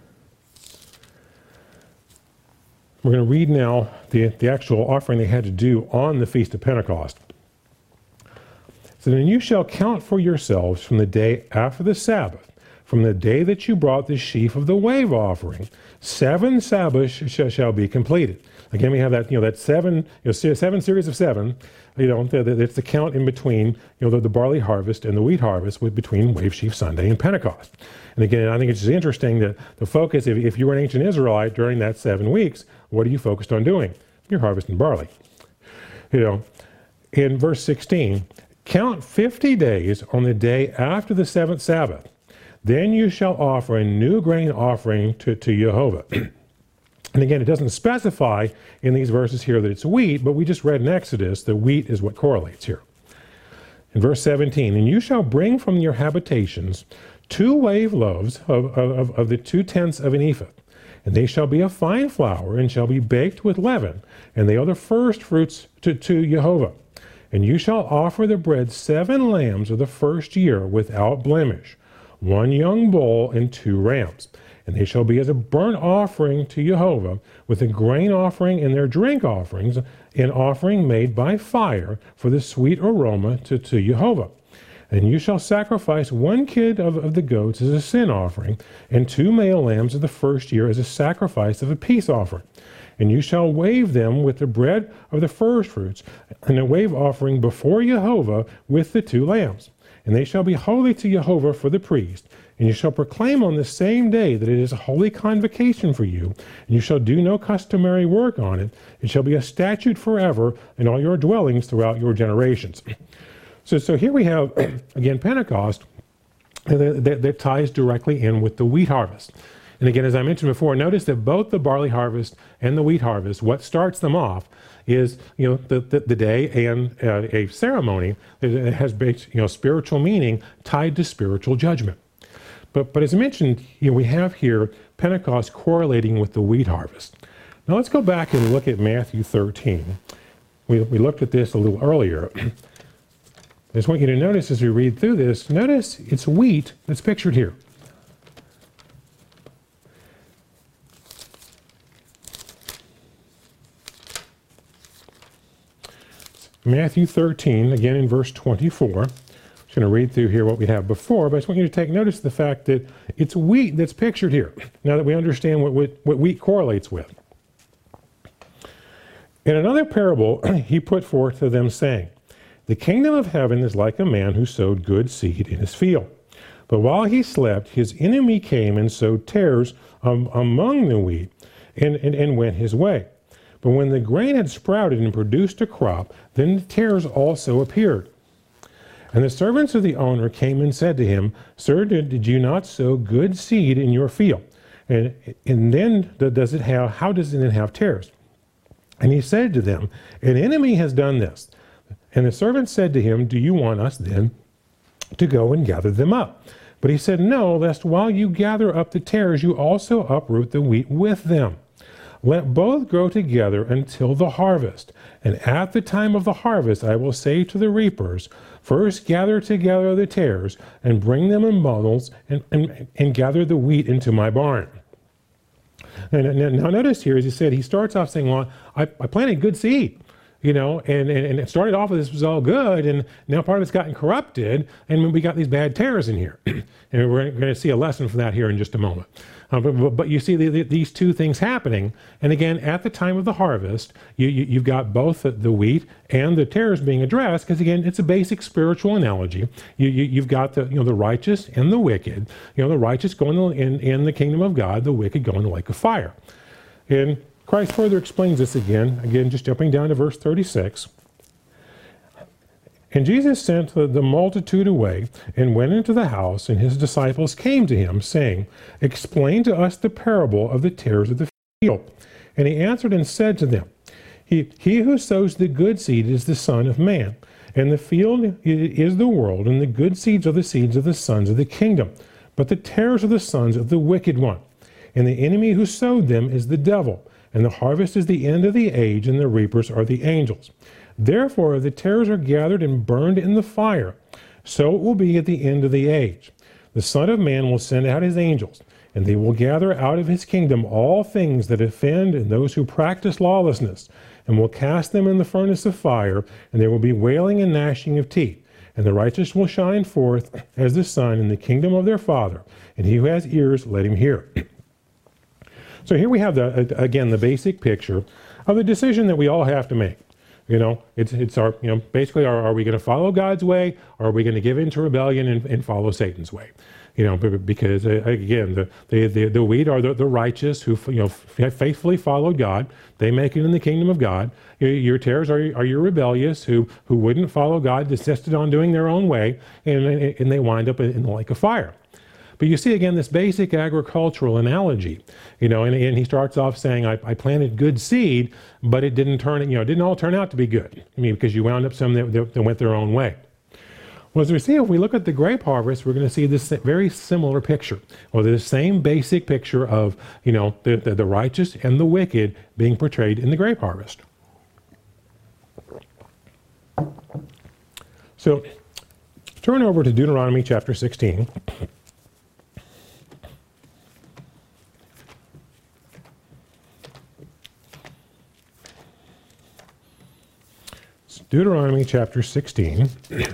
We're going to read now the actual offering they had to do on the Feast of Pentecost. So then you shall count for yourselves from the day after the Sabbath, from the day that you brought the sheaf of the wave offering, 7 Sabbaths shall be completed. Again, we have that 7 series of 7. It's the count in between the barley harvest and the wheat harvest between Wave Sheaf Sunday and Pentecost. And again, I think it's just interesting that the focus, if you were an ancient Israelite during that 7 weeks, what are you focused on doing? You're harvesting barley. In verse 16, count 50 days on the day after the 7th Sabbath. Then you shall offer a new grain offering to Jehovah. And again, it doesn't specify in these verses here that it's wheat, but we just read in Exodus that wheat is what correlates here. In verse 17, and you shall bring from your habitations 2 wave loaves of the 2/10 of an ephah, and they shall be of fine flour, and shall be baked with leaven, and they are the first fruits to Jehovah. And you shall offer the bread 7 lambs of the first year without blemish, 1 young bull and 2 rams. And they shall be as a burnt offering to Jehovah, with a grain offering and their drink offerings, an offering made by fire for the sweet aroma to Jehovah. And you shall sacrifice 1 kid of the goats as a sin offering, and 2 male lambs of the first year as a sacrifice of a peace offering. And you shall wave them with the bread of the first fruits, and a wave offering before Jehovah with the 2 lambs. And they shall be holy to Jehovah for the priest. And you shall proclaim on the same day that it is a holy convocation for you, and you shall do no customary work on it. It shall be a statute forever in all your dwellings throughout your generations. So here we have, again, Pentecost that ties directly in with the wheat harvest. And again, as I mentioned before, notice that both the barley harvest and the wheat harvest, what starts them off is, the day and a ceremony that has spiritual meaning tied to spiritual judgment. But as I mentioned, we have here Pentecost correlating with the wheat harvest. Now let's go back and look at Matthew 13. We looked at this a little earlier. I just want you to notice as we read through this, notice it's wheat that's pictured here. Matthew 13, again in verse 24. I'm just going to read through here what we have before, but I just want you to take notice of the fact that it's wheat that's pictured here, now that we understand what wheat correlates with. In another parable, he put forth to them, saying, the kingdom of heaven is like a man who sowed good seed in his field. But while he slept, his enemy came and sowed tares among the wheat and went his way. But when the grain had sprouted and produced a crop, then the tares also appeared. And the servants of the owner came and said to him, Sir, did you not sow good seed in your field? And then how does it then have tares? And he said to them, an enemy has done this. And the servant said to him, do you want us then to go and gather them up? But he said, no, lest while you gather up the tares, you also uproot the wheat with them. Let both grow together until the harvest. And at the time of the harvest, I will say to the reapers, first gather together the tares and bring them in bundles and gather the wheat into my barn. And now notice here, as he said, he starts off saying, well, I planted good seed. And it started off with this was all good, and now part of it's gotten corrupted, and we got these bad tares in here. And we're going to see a lesson for that here in just a moment. But you see these two things happening, and again, at the time of the harvest, you've got both the wheat and the tares being addressed, because again, it's a basic spiritual analogy. You've got the righteous and the wicked. The righteous going in the kingdom of God, the wicked going in the lake of fire. And Christ further explains this again, just jumping down to verse 36. And Jesus sent the multitude away and went into the house, and his disciples came to him, saying, explain to us the parable of the tares of the field. And he answered and said to them, He who sows the good seed is the Son of Man, and the field is the world, and the good seeds are the seeds of the sons of the kingdom, but the tares are the sons of the wicked one. And the enemy who sowed them is the devil. And the harvest is the end of the age, and the reapers are the angels. Therefore, the tares are gathered and burned in the fire. So it will be at the end of the age. The Son of Man will send out his angels, and they will gather out of his kingdom all things that offend and those who practice lawlessness, and will cast them in the furnace of fire, and there will be wailing and gnashing of teeth. And the righteous will shine forth as the sun in the kingdom of their Father. And he who has ears, let him hear. So here we have, again, the basic picture of the decision that we all have to make. It's our, basically, are we going to follow God's way, or are we going to give in to rebellion and follow Satan's way? Because, again, the wheat are the righteous who, faithfully followed God. They make it in the kingdom of God. Your tares are your rebellious who wouldn't follow God, insisted on doing their own way, and they wind up in the lake of fire. But you see again this basic agricultural analogy, and he starts off saying, I planted good seed, but it didn't didn't all turn out to be good. Because you wound up some that went their own way. Well, as we see, if we look at the grape harvest, we're going to see this very similar picture, or the same basic picture of, the righteous and the wicked being portrayed in the grape harvest. So, turn over to Deuteronomy chapter 16. It's Deuteronomy chapter 16.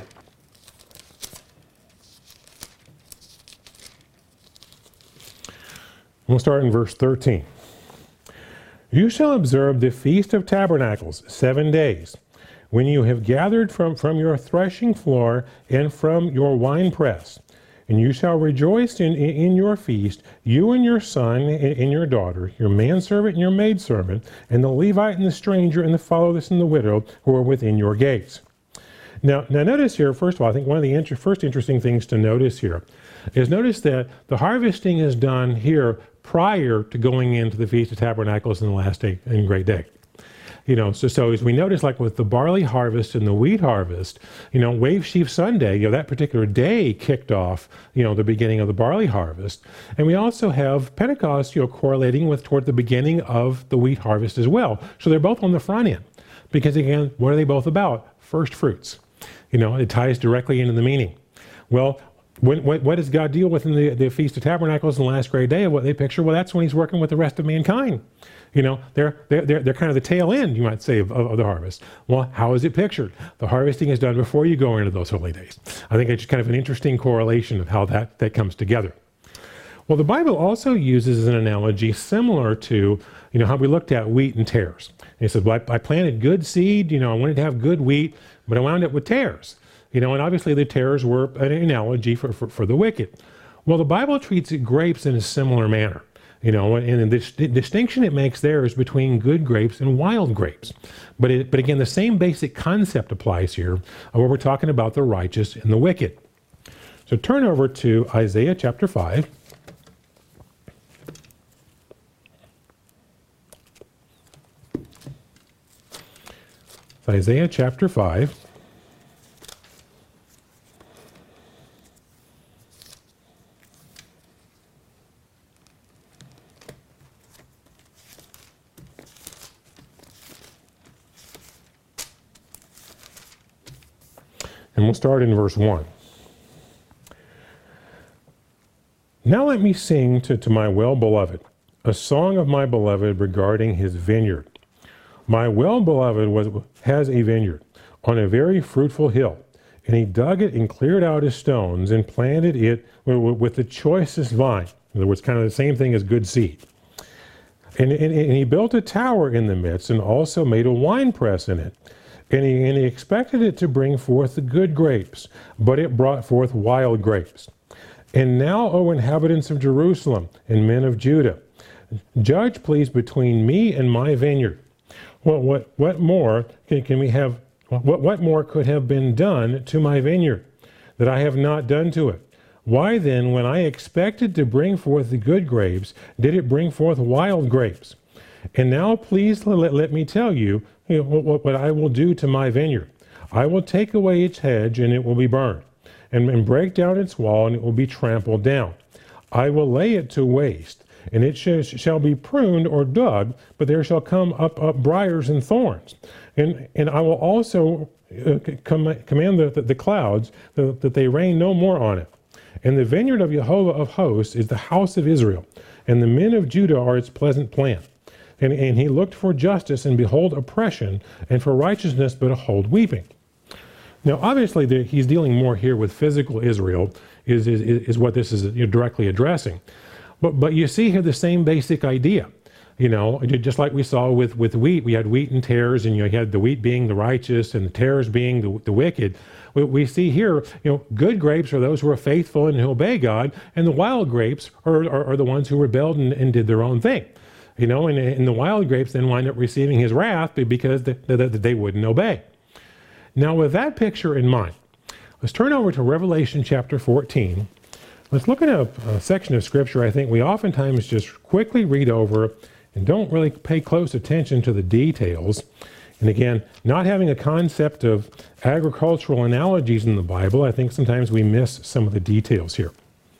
We'll start in verse 13. You shall observe the Feast of Tabernacles 7 days, when you have gathered from your threshing floor and from your winepress. And you shall rejoice in your feast, you and your son and your daughter, your manservant and your maidservant, and the Levite and the stranger and the fatherless and the widow who are within your gates. Now notice here, first of all, I think one of the first interesting things to notice here is notice that the harvesting is done here prior to going into the Feast of Tabernacles in the last day and great day. So as we notice, like with the barley harvest and the wheat harvest, Wave Sheaf Sunday, that particular day kicked off, the beginning of the barley harvest. And we also have Pentecost, correlating toward the beginning of the wheat harvest as well. So they're both on the front end. Because again, what are they both about? First fruits. It ties directly into the meaning. Well, what does God deal with in the Feast of Tabernacles and the last great day of what they picture? Well, that's when he's working with the rest of mankind. They're kind of the tail end, you might say, of the harvest. Well, how is it pictured? The harvesting is done before you go into those holy days. I think it's kind of an interesting correlation of how that comes together. Well, the Bible also uses an analogy similar to, how we looked at wheat and tares. And he said, well, I planted good seed, I wanted to have good wheat, but I wound up with tares. And obviously the tares were an analogy for the wicked. Well, the Bible treats grapes in a similar manner. And the distinction it makes there is between good grapes and wild grapes. But again, the same basic concept applies here, where we're talking about the righteous and the wicked. So turn over to Isaiah chapter 5. Isaiah chapter 5. And we'll start in verse 1. Now let me sing to my well-beloved, a song of my beloved regarding his vineyard. My well-beloved has a vineyard on a very fruitful hill, and he dug it and cleared out his stones and planted it with the choicest vine. In other words, kind of the same thing as good seed. And he built a tower in the midst and also made a winepress in it. And he expected it to bring forth the good grapes, but it brought forth wild grapes. And now, O inhabitants of Jerusalem and men of Judah, judge please between me and my vineyard. Well, what more can we have? What more could have been done to my vineyard that I have not done to it? Why then, when I expected to bring forth the good grapes, did it bring forth wild grapes? And now please let me tell you, what I will do to my vineyard. I will take away its hedge, and it will be burned, and break down its wall, and it will be trampled down. I will lay it to waste, and it shall be pruned or dug, but there shall come up briars and thorns. And I will also command the clouds that they rain no more on it. And the vineyard of Jehovah of hosts is the house of Israel, and the men of Judah are its pleasant plant. And he looked for justice, and behold oppression, and for righteousness, but behold weeping. Now, obviously, he's dealing more here with physical Israel, is what this is directly addressing. But you see here the same basic idea. Just like we saw with wheat, we had wheat and tares, and you had the wheat being the righteous and the tares being the wicked. We see here, good grapes are those who are faithful and who obey God, and the wild grapes are the ones who rebelled and did their own thing. And the wild grapes then wind up receiving his wrath because they wouldn't obey. Now, with that picture in mind, let's turn over to Revelation chapter 14. Let's look at a section of Scripture I think we oftentimes just quickly read over and don't really pay close attention to the details. And again, not having a concept of agricultural analogies in the Bible, I think sometimes we miss some of the details here.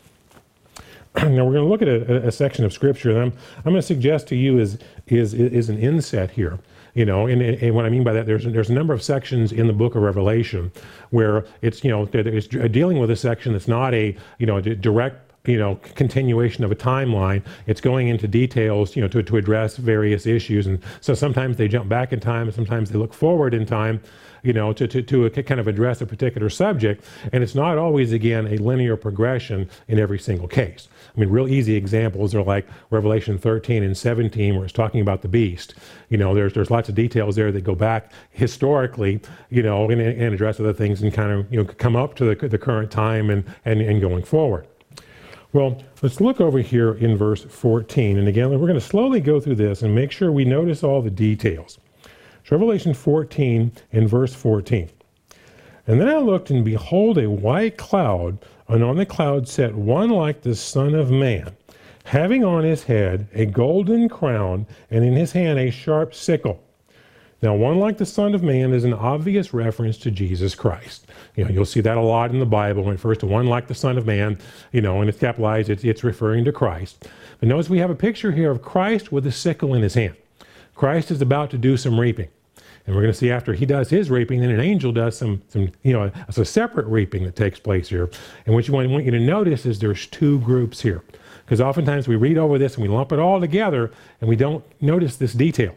Now we're going to look at a section of Scripture that I'm going to suggest to you is an inset here. You know, and what I mean by that, there's a number of sections in the book of Revelation where it's, you know, it's dealing with a section that's not a, you know, direct, you know, continuation of a timeline. It's going into details, you know, to address various issues. And so sometimes they jump back in time, and sometimes they look forward in time, you know, to kind of address a particular subject. And it's not always, again, a linear progression in every single case. I mean, real easy examples are like Revelation 13 and 17, where it's talking about the beast. You know, there's lots of details there that go back historically, you know, and address other things and kind of, you know, come up to the current time and going forward. Well, let's look over here in verse 14. And again, we're going to slowly go through this and make sure we notice all the details. So Revelation 14 and verse 14. And then I looked, and behold, a white cloud, and on the cloud sat one like the Son of Man, having on his head a golden crown, and in his hand a sharp sickle. Now, one like the Son of Man is an obvious reference to Jesus Christ. You know, you'll see that a lot in the Bible when it refers to one like the Son of Man, you know, and it's capitalized, it's referring to Christ. But notice we have a picture here of Christ with a sickle in his hand. Christ is about to do some reaping. And we're going to see after he does his reaping, then an angel does some you know, it's a separate reaping that takes place here. And what I want you to notice is there's two groups here. Because oftentimes we read over this and we lump it all together and we don't notice this detail.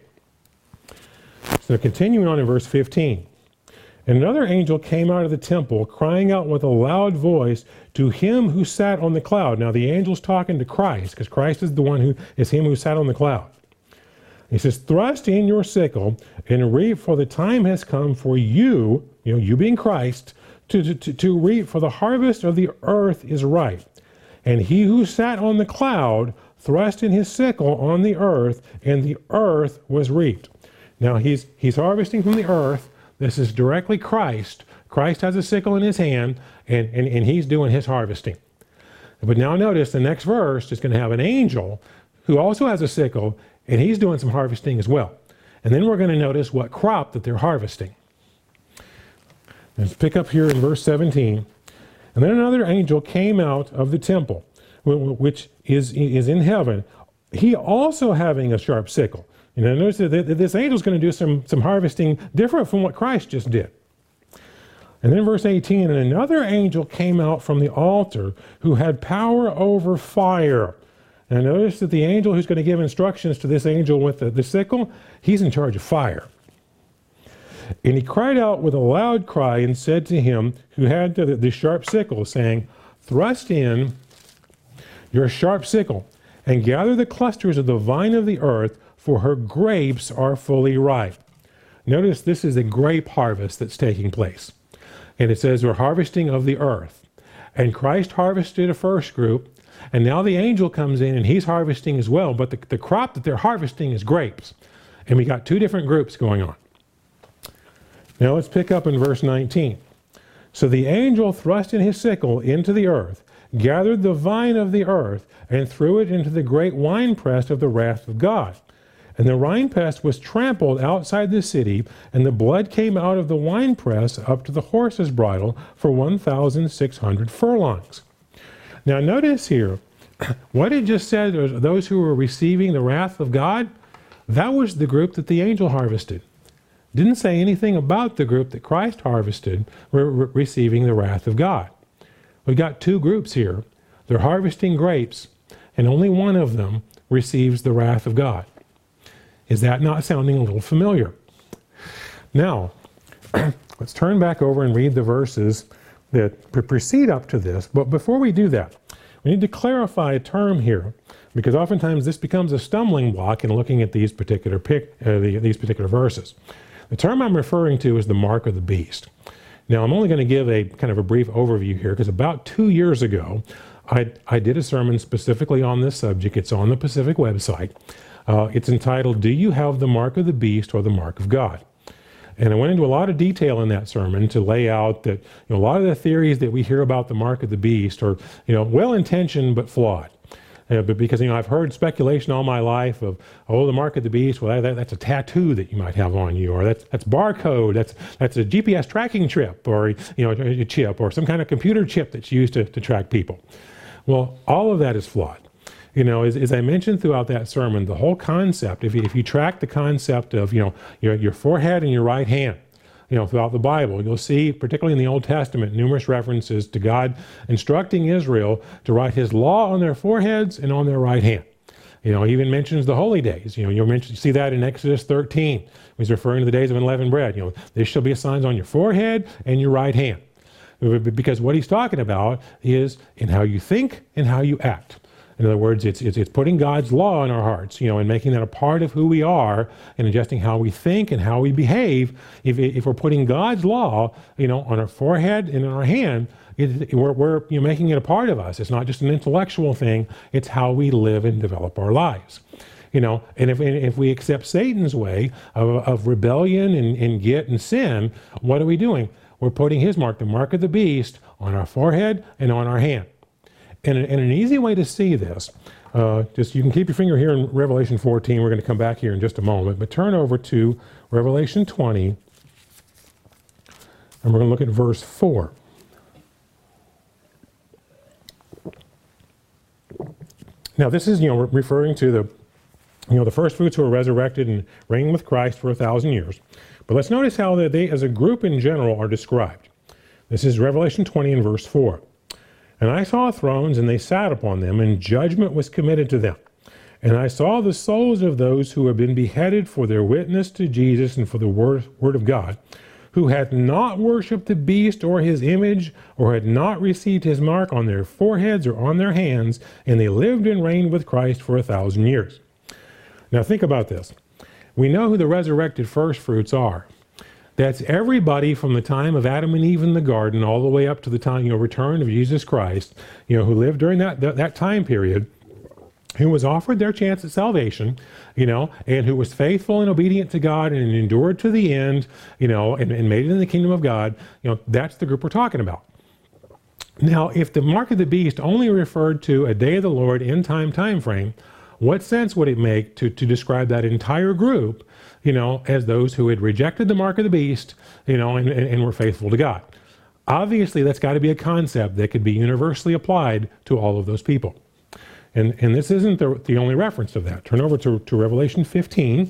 So continuing on in verse 15. And another angel came out of the temple, crying out with a loud voice to him who sat on the cloud. Now the angel's talking to Christ, because Christ is the one who is him who sat on the cloud. He says, thrust in your sickle and reap, for the time has come for you, you know, you being Christ, to reap, for the harvest of the earth is ripe. And he who sat on the cloud thrust in his sickle on the earth, and the earth was reaped. Now he's harvesting from the earth. This is directly Christ. Christ has a sickle in his hand, and he's doing his harvesting. But now notice the next verse is going to have an angel who also has a sickle, and he's doing some harvesting as well. And then we're going to notice what crop that they're harvesting. Let's pick up here in verse 17. And then another angel came out of the temple, which is in heaven, he also having a sharp sickle. You know, notice that this angel's going to do some harvesting different from what Christ just did. And then verse 18, and another angel came out from the altar who had power over fire. And notice that the angel who's going to give instructions to this angel with the sickle, he's in charge of fire. And he cried out with a loud cry and said to him who had the sharp sickle, saying, thrust in your sharp sickle and gather the clusters of the vine of the earth, for her grapes are fully ripe. Notice this is a grape harvest that's taking place. And it says we're harvesting of the earth. And Christ harvested a first group. And now the angel comes in and he's harvesting as well, but the crop that they're harvesting is grapes. And we got two different groups going on. Now let's pick up in verse 19. So the angel thrust in his sickle into the earth, gathered the vine of the earth, and threw it into the great winepress of the wrath of God. And the winepress was trampled outside the city, and the blood came out of the winepress up to the horse's bridle for 1,600 furlongs. Now notice here, what it just said, those who were receiving the wrath of God, that was the group that the angel harvested. Didn't say anything about the group that Christ harvested receiving the wrath of God. We've got two groups here. They're harvesting grapes, and only one of them receives the wrath of God. Is that not sounding a little familiar? Now, let's turn back over and read the verses that precede up to this. But before we do that, we need to clarify a term here, because oftentimes this becomes a stumbling block in looking at these particular verses. The term I'm referring to is the mark of the beast. Now, I'm only going to give a kind of a brief overview here, because about 2 years ago, I did a sermon specifically on this subject. It's on the Pacific website. It's entitled, Do You Have the Mark of the Beast or the Mark of God? And I went into a lot of detail in that sermon to lay out that a lot of the theories that we hear about the mark of the beast are well-intentioned but flawed. But because I've heard speculation all my life of, the mark of the beast, well, that's a tattoo that you might have on you, or that's barcode, that's a GPS tracking chip, or a chip, or some kind of computer chip that's used to track people. Well, all of that is flawed. As I mentioned throughout that sermon, the whole concept, if you track the concept of your forehead and your right hand, throughout the Bible, you'll see, particularly in the Old Testament, numerous references to God instructing Israel to write his law on their foreheads and on their right hand. He even mentions the holy days. You see that in Exodus 13. He's referring to the days of unleavened bread. There shall be signs on your forehead and your right hand. Because what he's talking about is in how you think and how you act. In other words, it's putting God's law in our hearts, and making that a part of who we are, and adjusting how we think and how we behave. If we're putting God's law, on our forehead and in our hand, we're making it a part of us. It's not just an intellectual thing. It's how we live and develop our lives. And if we accept Satan's way of rebellion and get and sin, what are we doing? We're putting his mark, the mark of the beast, on our forehead and on our hand. And an easy way to see this, you can keep your finger here in Revelation 14. We're going to come back here in just a moment. But turn over to Revelation 20, and we're going to look at verse 4. Now, this is referring to the first fruits who are resurrected and reign with Christ for 1,000 years. But let's notice how they, as a group in general, are described. This is Revelation 20 and verse 4. And I saw thrones, and they sat upon them, and judgment was committed to them. And I saw the souls of those who had been beheaded for their witness to Jesus and for the word of God, who had not worshipped the beast or his image, or had not received his mark on their foreheads or on their hands, and they lived and reigned with Christ for 1,000 years. Now think about this. We know who the resurrected first fruits are. That's everybody from the time of Adam and Eve in the garden all the way up to the time, return of Jesus Christ, who lived during that time period, who was offered their chance at salvation, and who was faithful and obedient to God and endured to the end, and made it in the kingdom of God. That's the group we're talking about. Now, if the mark of the beast only referred to a day of the Lord end time frame, what sense would it make to describe that entire group, as those who had rejected the mark of the beast, and were faithful to God? Obviously, that's got to be a concept that could be universally applied to all of those people. And this isn't the only reference to that. Turn over to Revelation 15.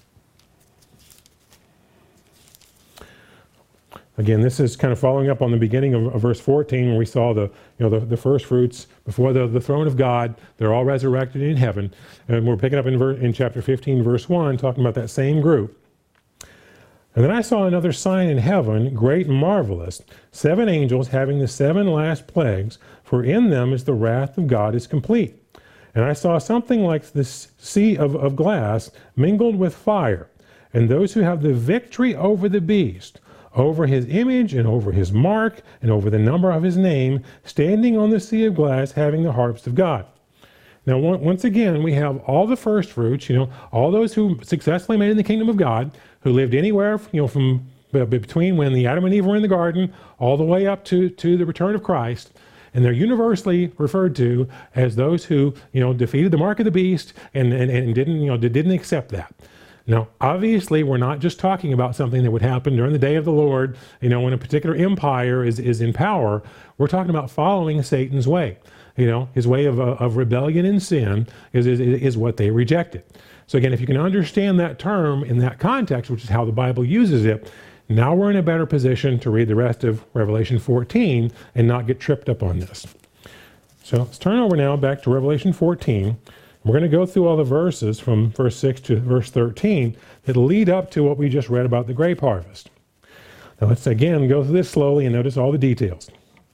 Again, this is kind of following up on the beginning of verse 14, where we saw the first fruits before the throne of God. They're all resurrected in heaven. And we're picking up in chapter 15, verse 1, talking about that same group. And then I saw another sign in heaven, great and marvelous, 7 angels having the 7 last plagues, for in them is the wrath of God is complete. And I saw something like this sea of glass mingled with fire, and those who have the victory over the beast, over his image and over his mark and over the number of his name, standing on the sea of glass, having the harps of God. Now, once again, we have all the first fruits, all those who successfully made it in the kingdom of God, who lived anywhere, from between when the Adam and Eve were in the garden all the way up to the return of Christ. And they're universally referred to as those who, defeated the mark of the beast and didn't accept that. Now, obviously, we're not just talking about something that would happen during the day of the Lord, when a particular empire is in power. We're talking about following Satan's way. His way of rebellion and sin is what they rejected. So again, if you can understand that term in that context, which is how the Bible uses it, now we're in a better position to read the rest of Revelation 14 and not get tripped up on this. So let's turn over now back to Revelation 14. We're going to go through all the verses from verse 6 to verse 13 that lead up to what we just read about the grape harvest. Now let's again go through this slowly and notice all the details.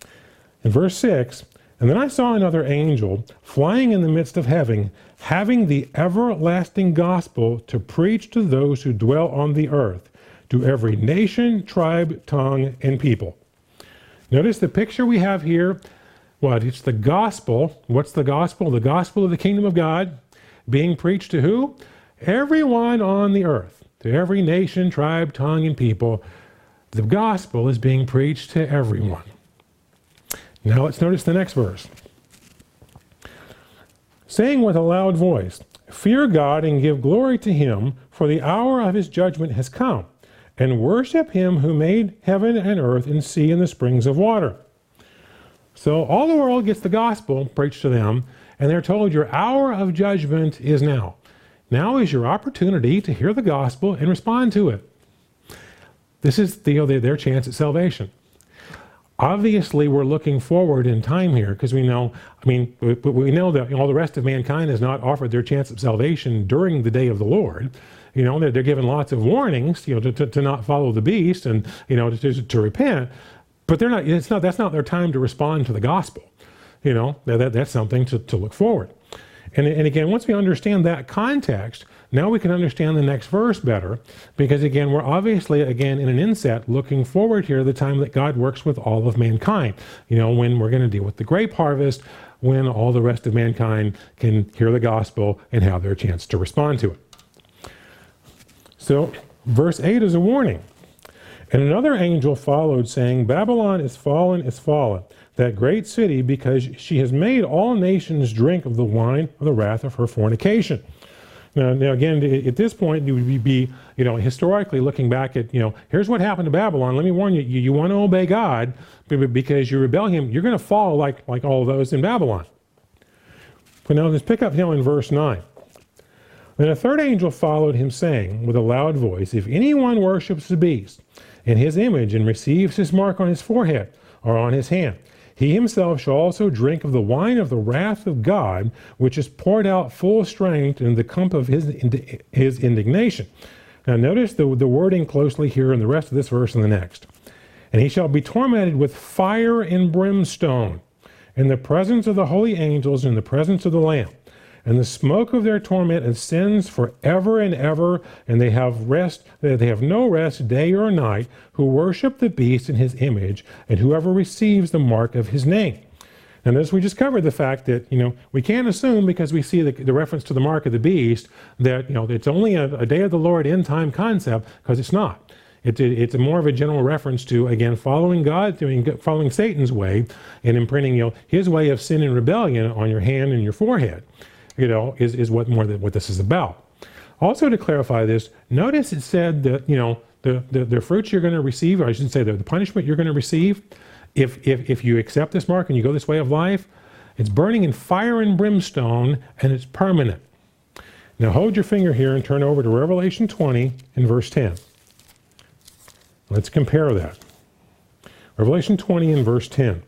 In verse 6, and then I saw another angel flying in the midst of heaven, having the everlasting gospel to preach to those who dwell on the earth, to every nation, tribe, tongue, and people. Notice the picture we have here. It's the gospel. What's the gospel? The gospel of the kingdom of God being preached to who? Everyone on the earth. to every nation, tribe, tongue, and people. The gospel is being preached to everyone. Now let's notice the next verse. Saying with a loud voice, fear God and give glory to him, for the hour of his judgment has come, and worship him who made heaven and earth and sea and the springs of water. So all the world gets the gospel preached to them, and they're told your hour of judgment is now. Now is your opportunity to hear the gospel and respond to it. This is their chance at salvation. Obviously, we're looking forward in time here because we know, we know that all the rest of mankind has not offered their chance of salvation during the day of the Lord. They're given lots of warnings, to not follow the beast and, to repent. But that's not their time to respond to the gospel. That's something to look forward. And again, once we understand that context, now we can understand the next verse better, because again, we're obviously, again, in an inset looking forward here to the time that God works with all of mankind. When we're going to deal with the grape harvest, when all the rest of mankind can hear the gospel and have their chance to respond to it. So, verse 8 is a warning. And another angel followed, saying, Babylon is fallen, that great city, because she has made all nations drink of the wine of the wrath of her fornication. Now again, at this point, you would be, historically looking back at, here's what happened to Babylon. Let me warn you, you want to obey God, because you rebel him, you're going to fall like all those in Babylon. But now let's pick up now in verse 9. Then a third angel followed him, saying with a loud voice, if anyone worships the beast and his image and receives his mark on his forehead or on his hand, he himself shall also drink of the wine of the wrath of God, which is poured out full strength in the cup of his indignation. Now notice the wording closely here in the rest of this verse and the next. And he shall be tormented with fire and brimstone in the presence of the holy angels and in the presence of the Lamb. And the smoke of their torment ascends forever and ever, and they have no rest day or night, who worship the beast in his image, and whoever receives the mark of his name. And as we just covered the fact that, we can't assume because we see the reference to the mark of the beast that, it's only a day of the Lord end time concept, because it's not. It's more of a general reference to, again, following God, following Satan's way, and imprinting, his way of sin and rebellion on your hand and your forehead. Is what this is about. Also, to clarify this, notice it said that, the fruits you're going to receive, or I should say the punishment you're going to receive, if you accept this mark and you go this way of life, it's burning in fire and brimstone, and it's permanent. Now hold your finger here and turn over to Revelation 20 and verse 10. Let's compare that. Revelation 20 and verse 10.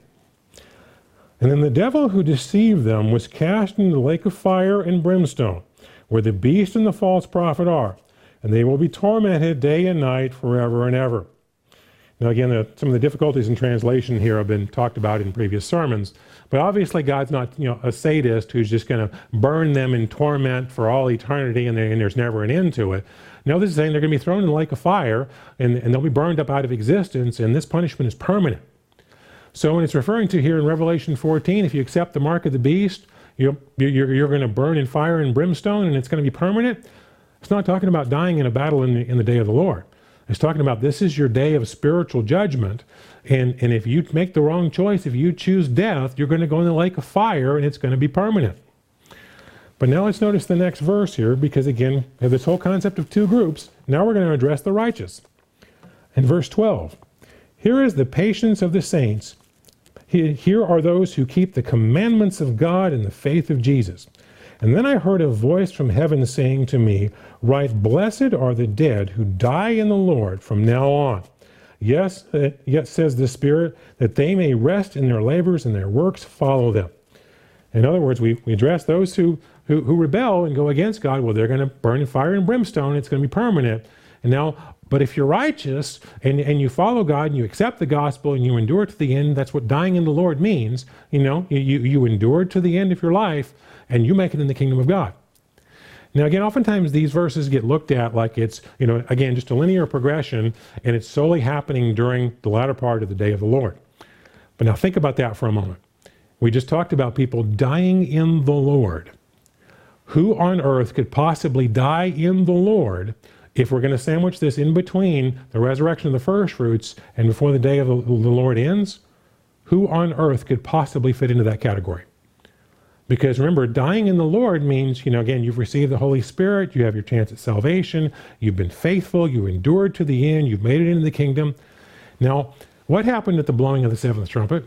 And then the devil who deceived them was cast into the lake of fire and brimstone, where the beast and the false prophet are, and they will be tormented day and night forever and ever. Now again, some of the difficulties in translation here have been talked about in previous sermons, but obviously God's not a sadist who's just going to burn them in torment for all eternity and there's never an end to it. No, this is saying they're going to be thrown in the lake of fire and they'll be burned up out of existence, and this punishment is permanent. So when it's referring to here in Revelation 14, if you accept the mark of the beast, you're going to burn in fire and brimstone, and it's going to be permanent. It's not talking about dying in a battle in the day of the Lord. It's talking about this is your day of spiritual judgment, and if you make the wrong choice, if you choose death, you're going to go in the lake of fire, and it's going to be permanent. But now let's notice the next verse here, because again, we have this whole concept of two groups. Now we're going to address the righteous. In verse 12, here is the patience of the saints. Here are those who keep the commandments of God and the faith of Jesus. And then I heard a voice from heaven saying to me, write, blessed are the dead who die in the Lord from now on. Yes, yet says the Spirit, that they may rest in their labors and their works follow them. In other words, we address those who rebel and go against God. Well, they're going to burn in fire and brimstone. It's going to be permanent. And now, but if you're righteous and you follow God and you accept the gospel and you endure to the end, that's what dying in the Lord means. You endure to the end of your life and you make it in the kingdom of God. Now again, oftentimes these verses get looked at like it's, again, just a linear progression, and it's solely happening during the latter part of the day of the Lord. But now think about that for a moment. We just talked about people dying in the Lord. Who on earth could possibly die in the Lord If we're going to sandwich this in between the resurrection of the first fruits and before the day of the Lord ends, who on earth could possibly fit into that category? Because remember, dying in the Lord means, again, you've received the Holy Spirit, you have your chance at salvation, you've been faithful, you endured to the end, you've made it into the kingdom. Now, what happened at the blowing of the seventh trumpet?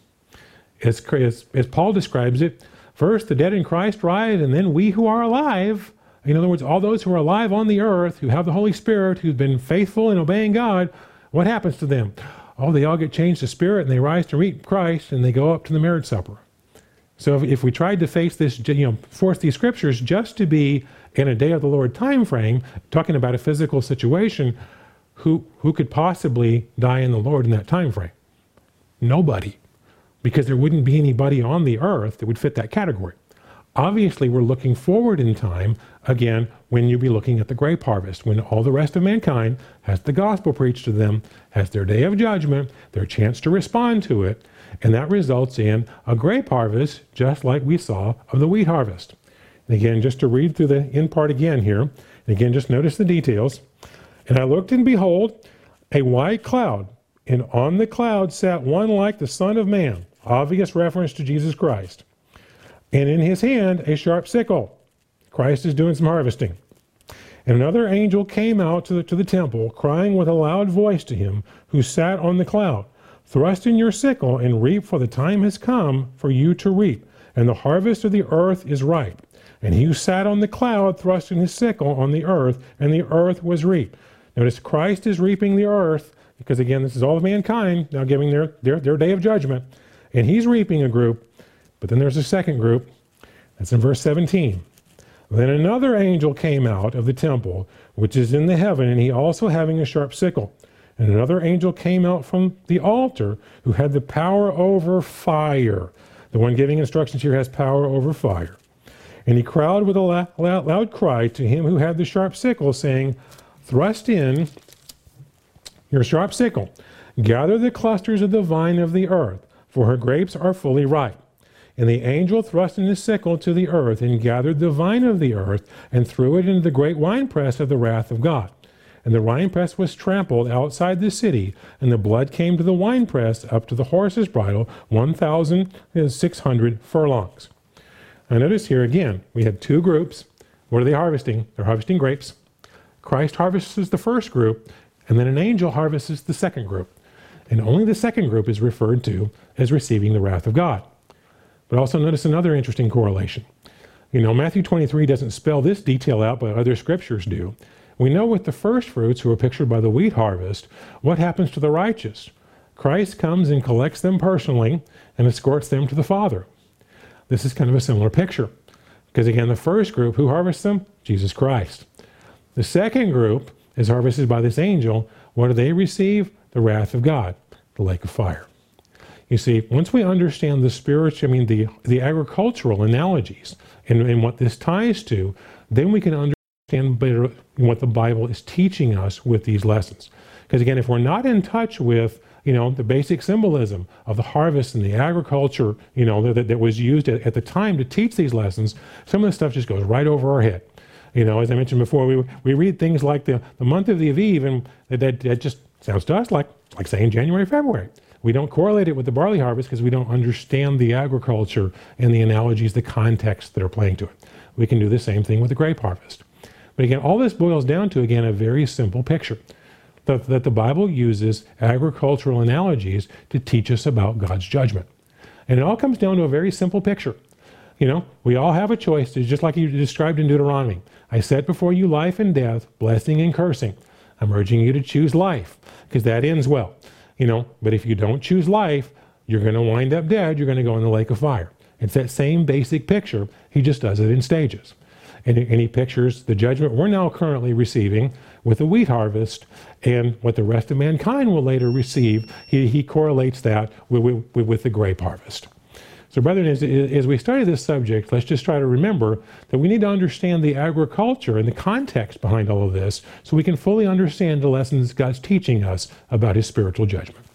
As Paul describes it, first the dead in Christ rise, and then we who are alive, in other words, all those who are alive on the earth, who have the Holy Spirit, who've been faithful in obeying God, what happens to them? Oh, they all get changed to spirit, and they rise to meet Christ, and they go up to the marriage supper. So if we tried to face this, force these scriptures just to be in a day of the Lord time frame, talking about a physical situation, who could possibly die in the Lord in that time frame? Nobody. Because there wouldn't be anybody on the earth that would fit that category. Obviously, we're looking forward in time, again, when you'll be looking at the grape harvest, when all the rest of mankind has the gospel preached to them, has their day of judgment, their chance to respond to it, and that results in a grape harvest, just like we saw of the wheat harvest. And again, just to read through the end part again here, and again, just notice the details. And I looked, and behold, a white cloud, and on the cloud sat one like the Son of Man, obvious reference to Jesus Christ. And in his hand a sharp sickle. Christ is doing some harvesting. And another angel came out to the temple, crying with a loud voice to him who sat on the cloud, "Thrust in your sickle and reap, for the time has come for you to reap, and the harvest of the earth is ripe." And he who sat on the cloud thrust in his sickle on the earth, and the earth was reaped. Notice Christ is reaping the earth, because again, this is all of mankind now giving their day of judgment. And he's reaping a group, but then there's a second group. That's in verse 17. Then another angel came out of the temple, which is in the heaven, and he also having a sharp sickle. And another angel came out from the altar, who had the power over fire. The one giving instructions here has power over fire. And he cried with a loud cry to him who had the sharp sickle, saying, "Thrust in your sharp sickle, gather the clusters of the vine of the earth, for her grapes are fully ripe." And the angel thrust in his sickle to the earth, and gathered the vine of the earth, and threw it into the great winepress of the wrath of God. And the winepress was trampled outside the city, and the blood came to the winepress up to the horse's bridle, 1,600 furlongs. Now notice here again, we had two groups. What are they harvesting? They're harvesting grapes. Christ harvests the first group, and then an angel harvests the second group. And only the second group is referred to as receiving the wrath of God. But also notice another interesting correlation. Matthew 23 doesn't spell this detail out, but other scriptures do. We know with the first fruits, who are pictured by the wheat harvest, what happens to the righteous. Christ comes and collects them personally and escorts them to the Father. This is kind of a similar picture. Because again, the first group, who harvests them? Jesus Christ. The second group is harvested by this angel. What do they receive? The wrath of God, the lake of fire. You see, once we understand the spiritual, the agricultural analogies and what this ties to, then we can understand better what the Bible is teaching us with these lessons. Because again, if we're not in touch with, the basic symbolism of the harvest and the agriculture, that was used at the time to teach these lessons, some of the stuff just goes right over our head. As I mentioned before, we read things like the month of the Aviv, and that just sounds to us like saying January, February. We don't correlate it with the barley harvest because we don't understand the agriculture and the analogies, the context that are playing to it. We can do the same thing with the grape harvest. But again, all this boils down to, again, a very simple picture. That the Bible uses agricultural analogies to teach us about God's judgment. And it all comes down to a very simple picture. We all have a choice, just like you described in Deuteronomy. I set before you life and death, blessing and cursing. I'm urging you to choose life, because that ends well. But if you don't choose life, you're going to wind up dead. You're going to go in the lake of fire. It's that same basic picture. He just does it in stages. And he pictures the judgment we're now currently receiving with the wheat harvest and what the rest of mankind will later receive. He correlates that with the grape harvest. So brethren, as we study this subject, let's just try to remember that we need to understand the agriculture and the context behind all of this so we can fully understand the lessons God's teaching us about his spiritual judgment.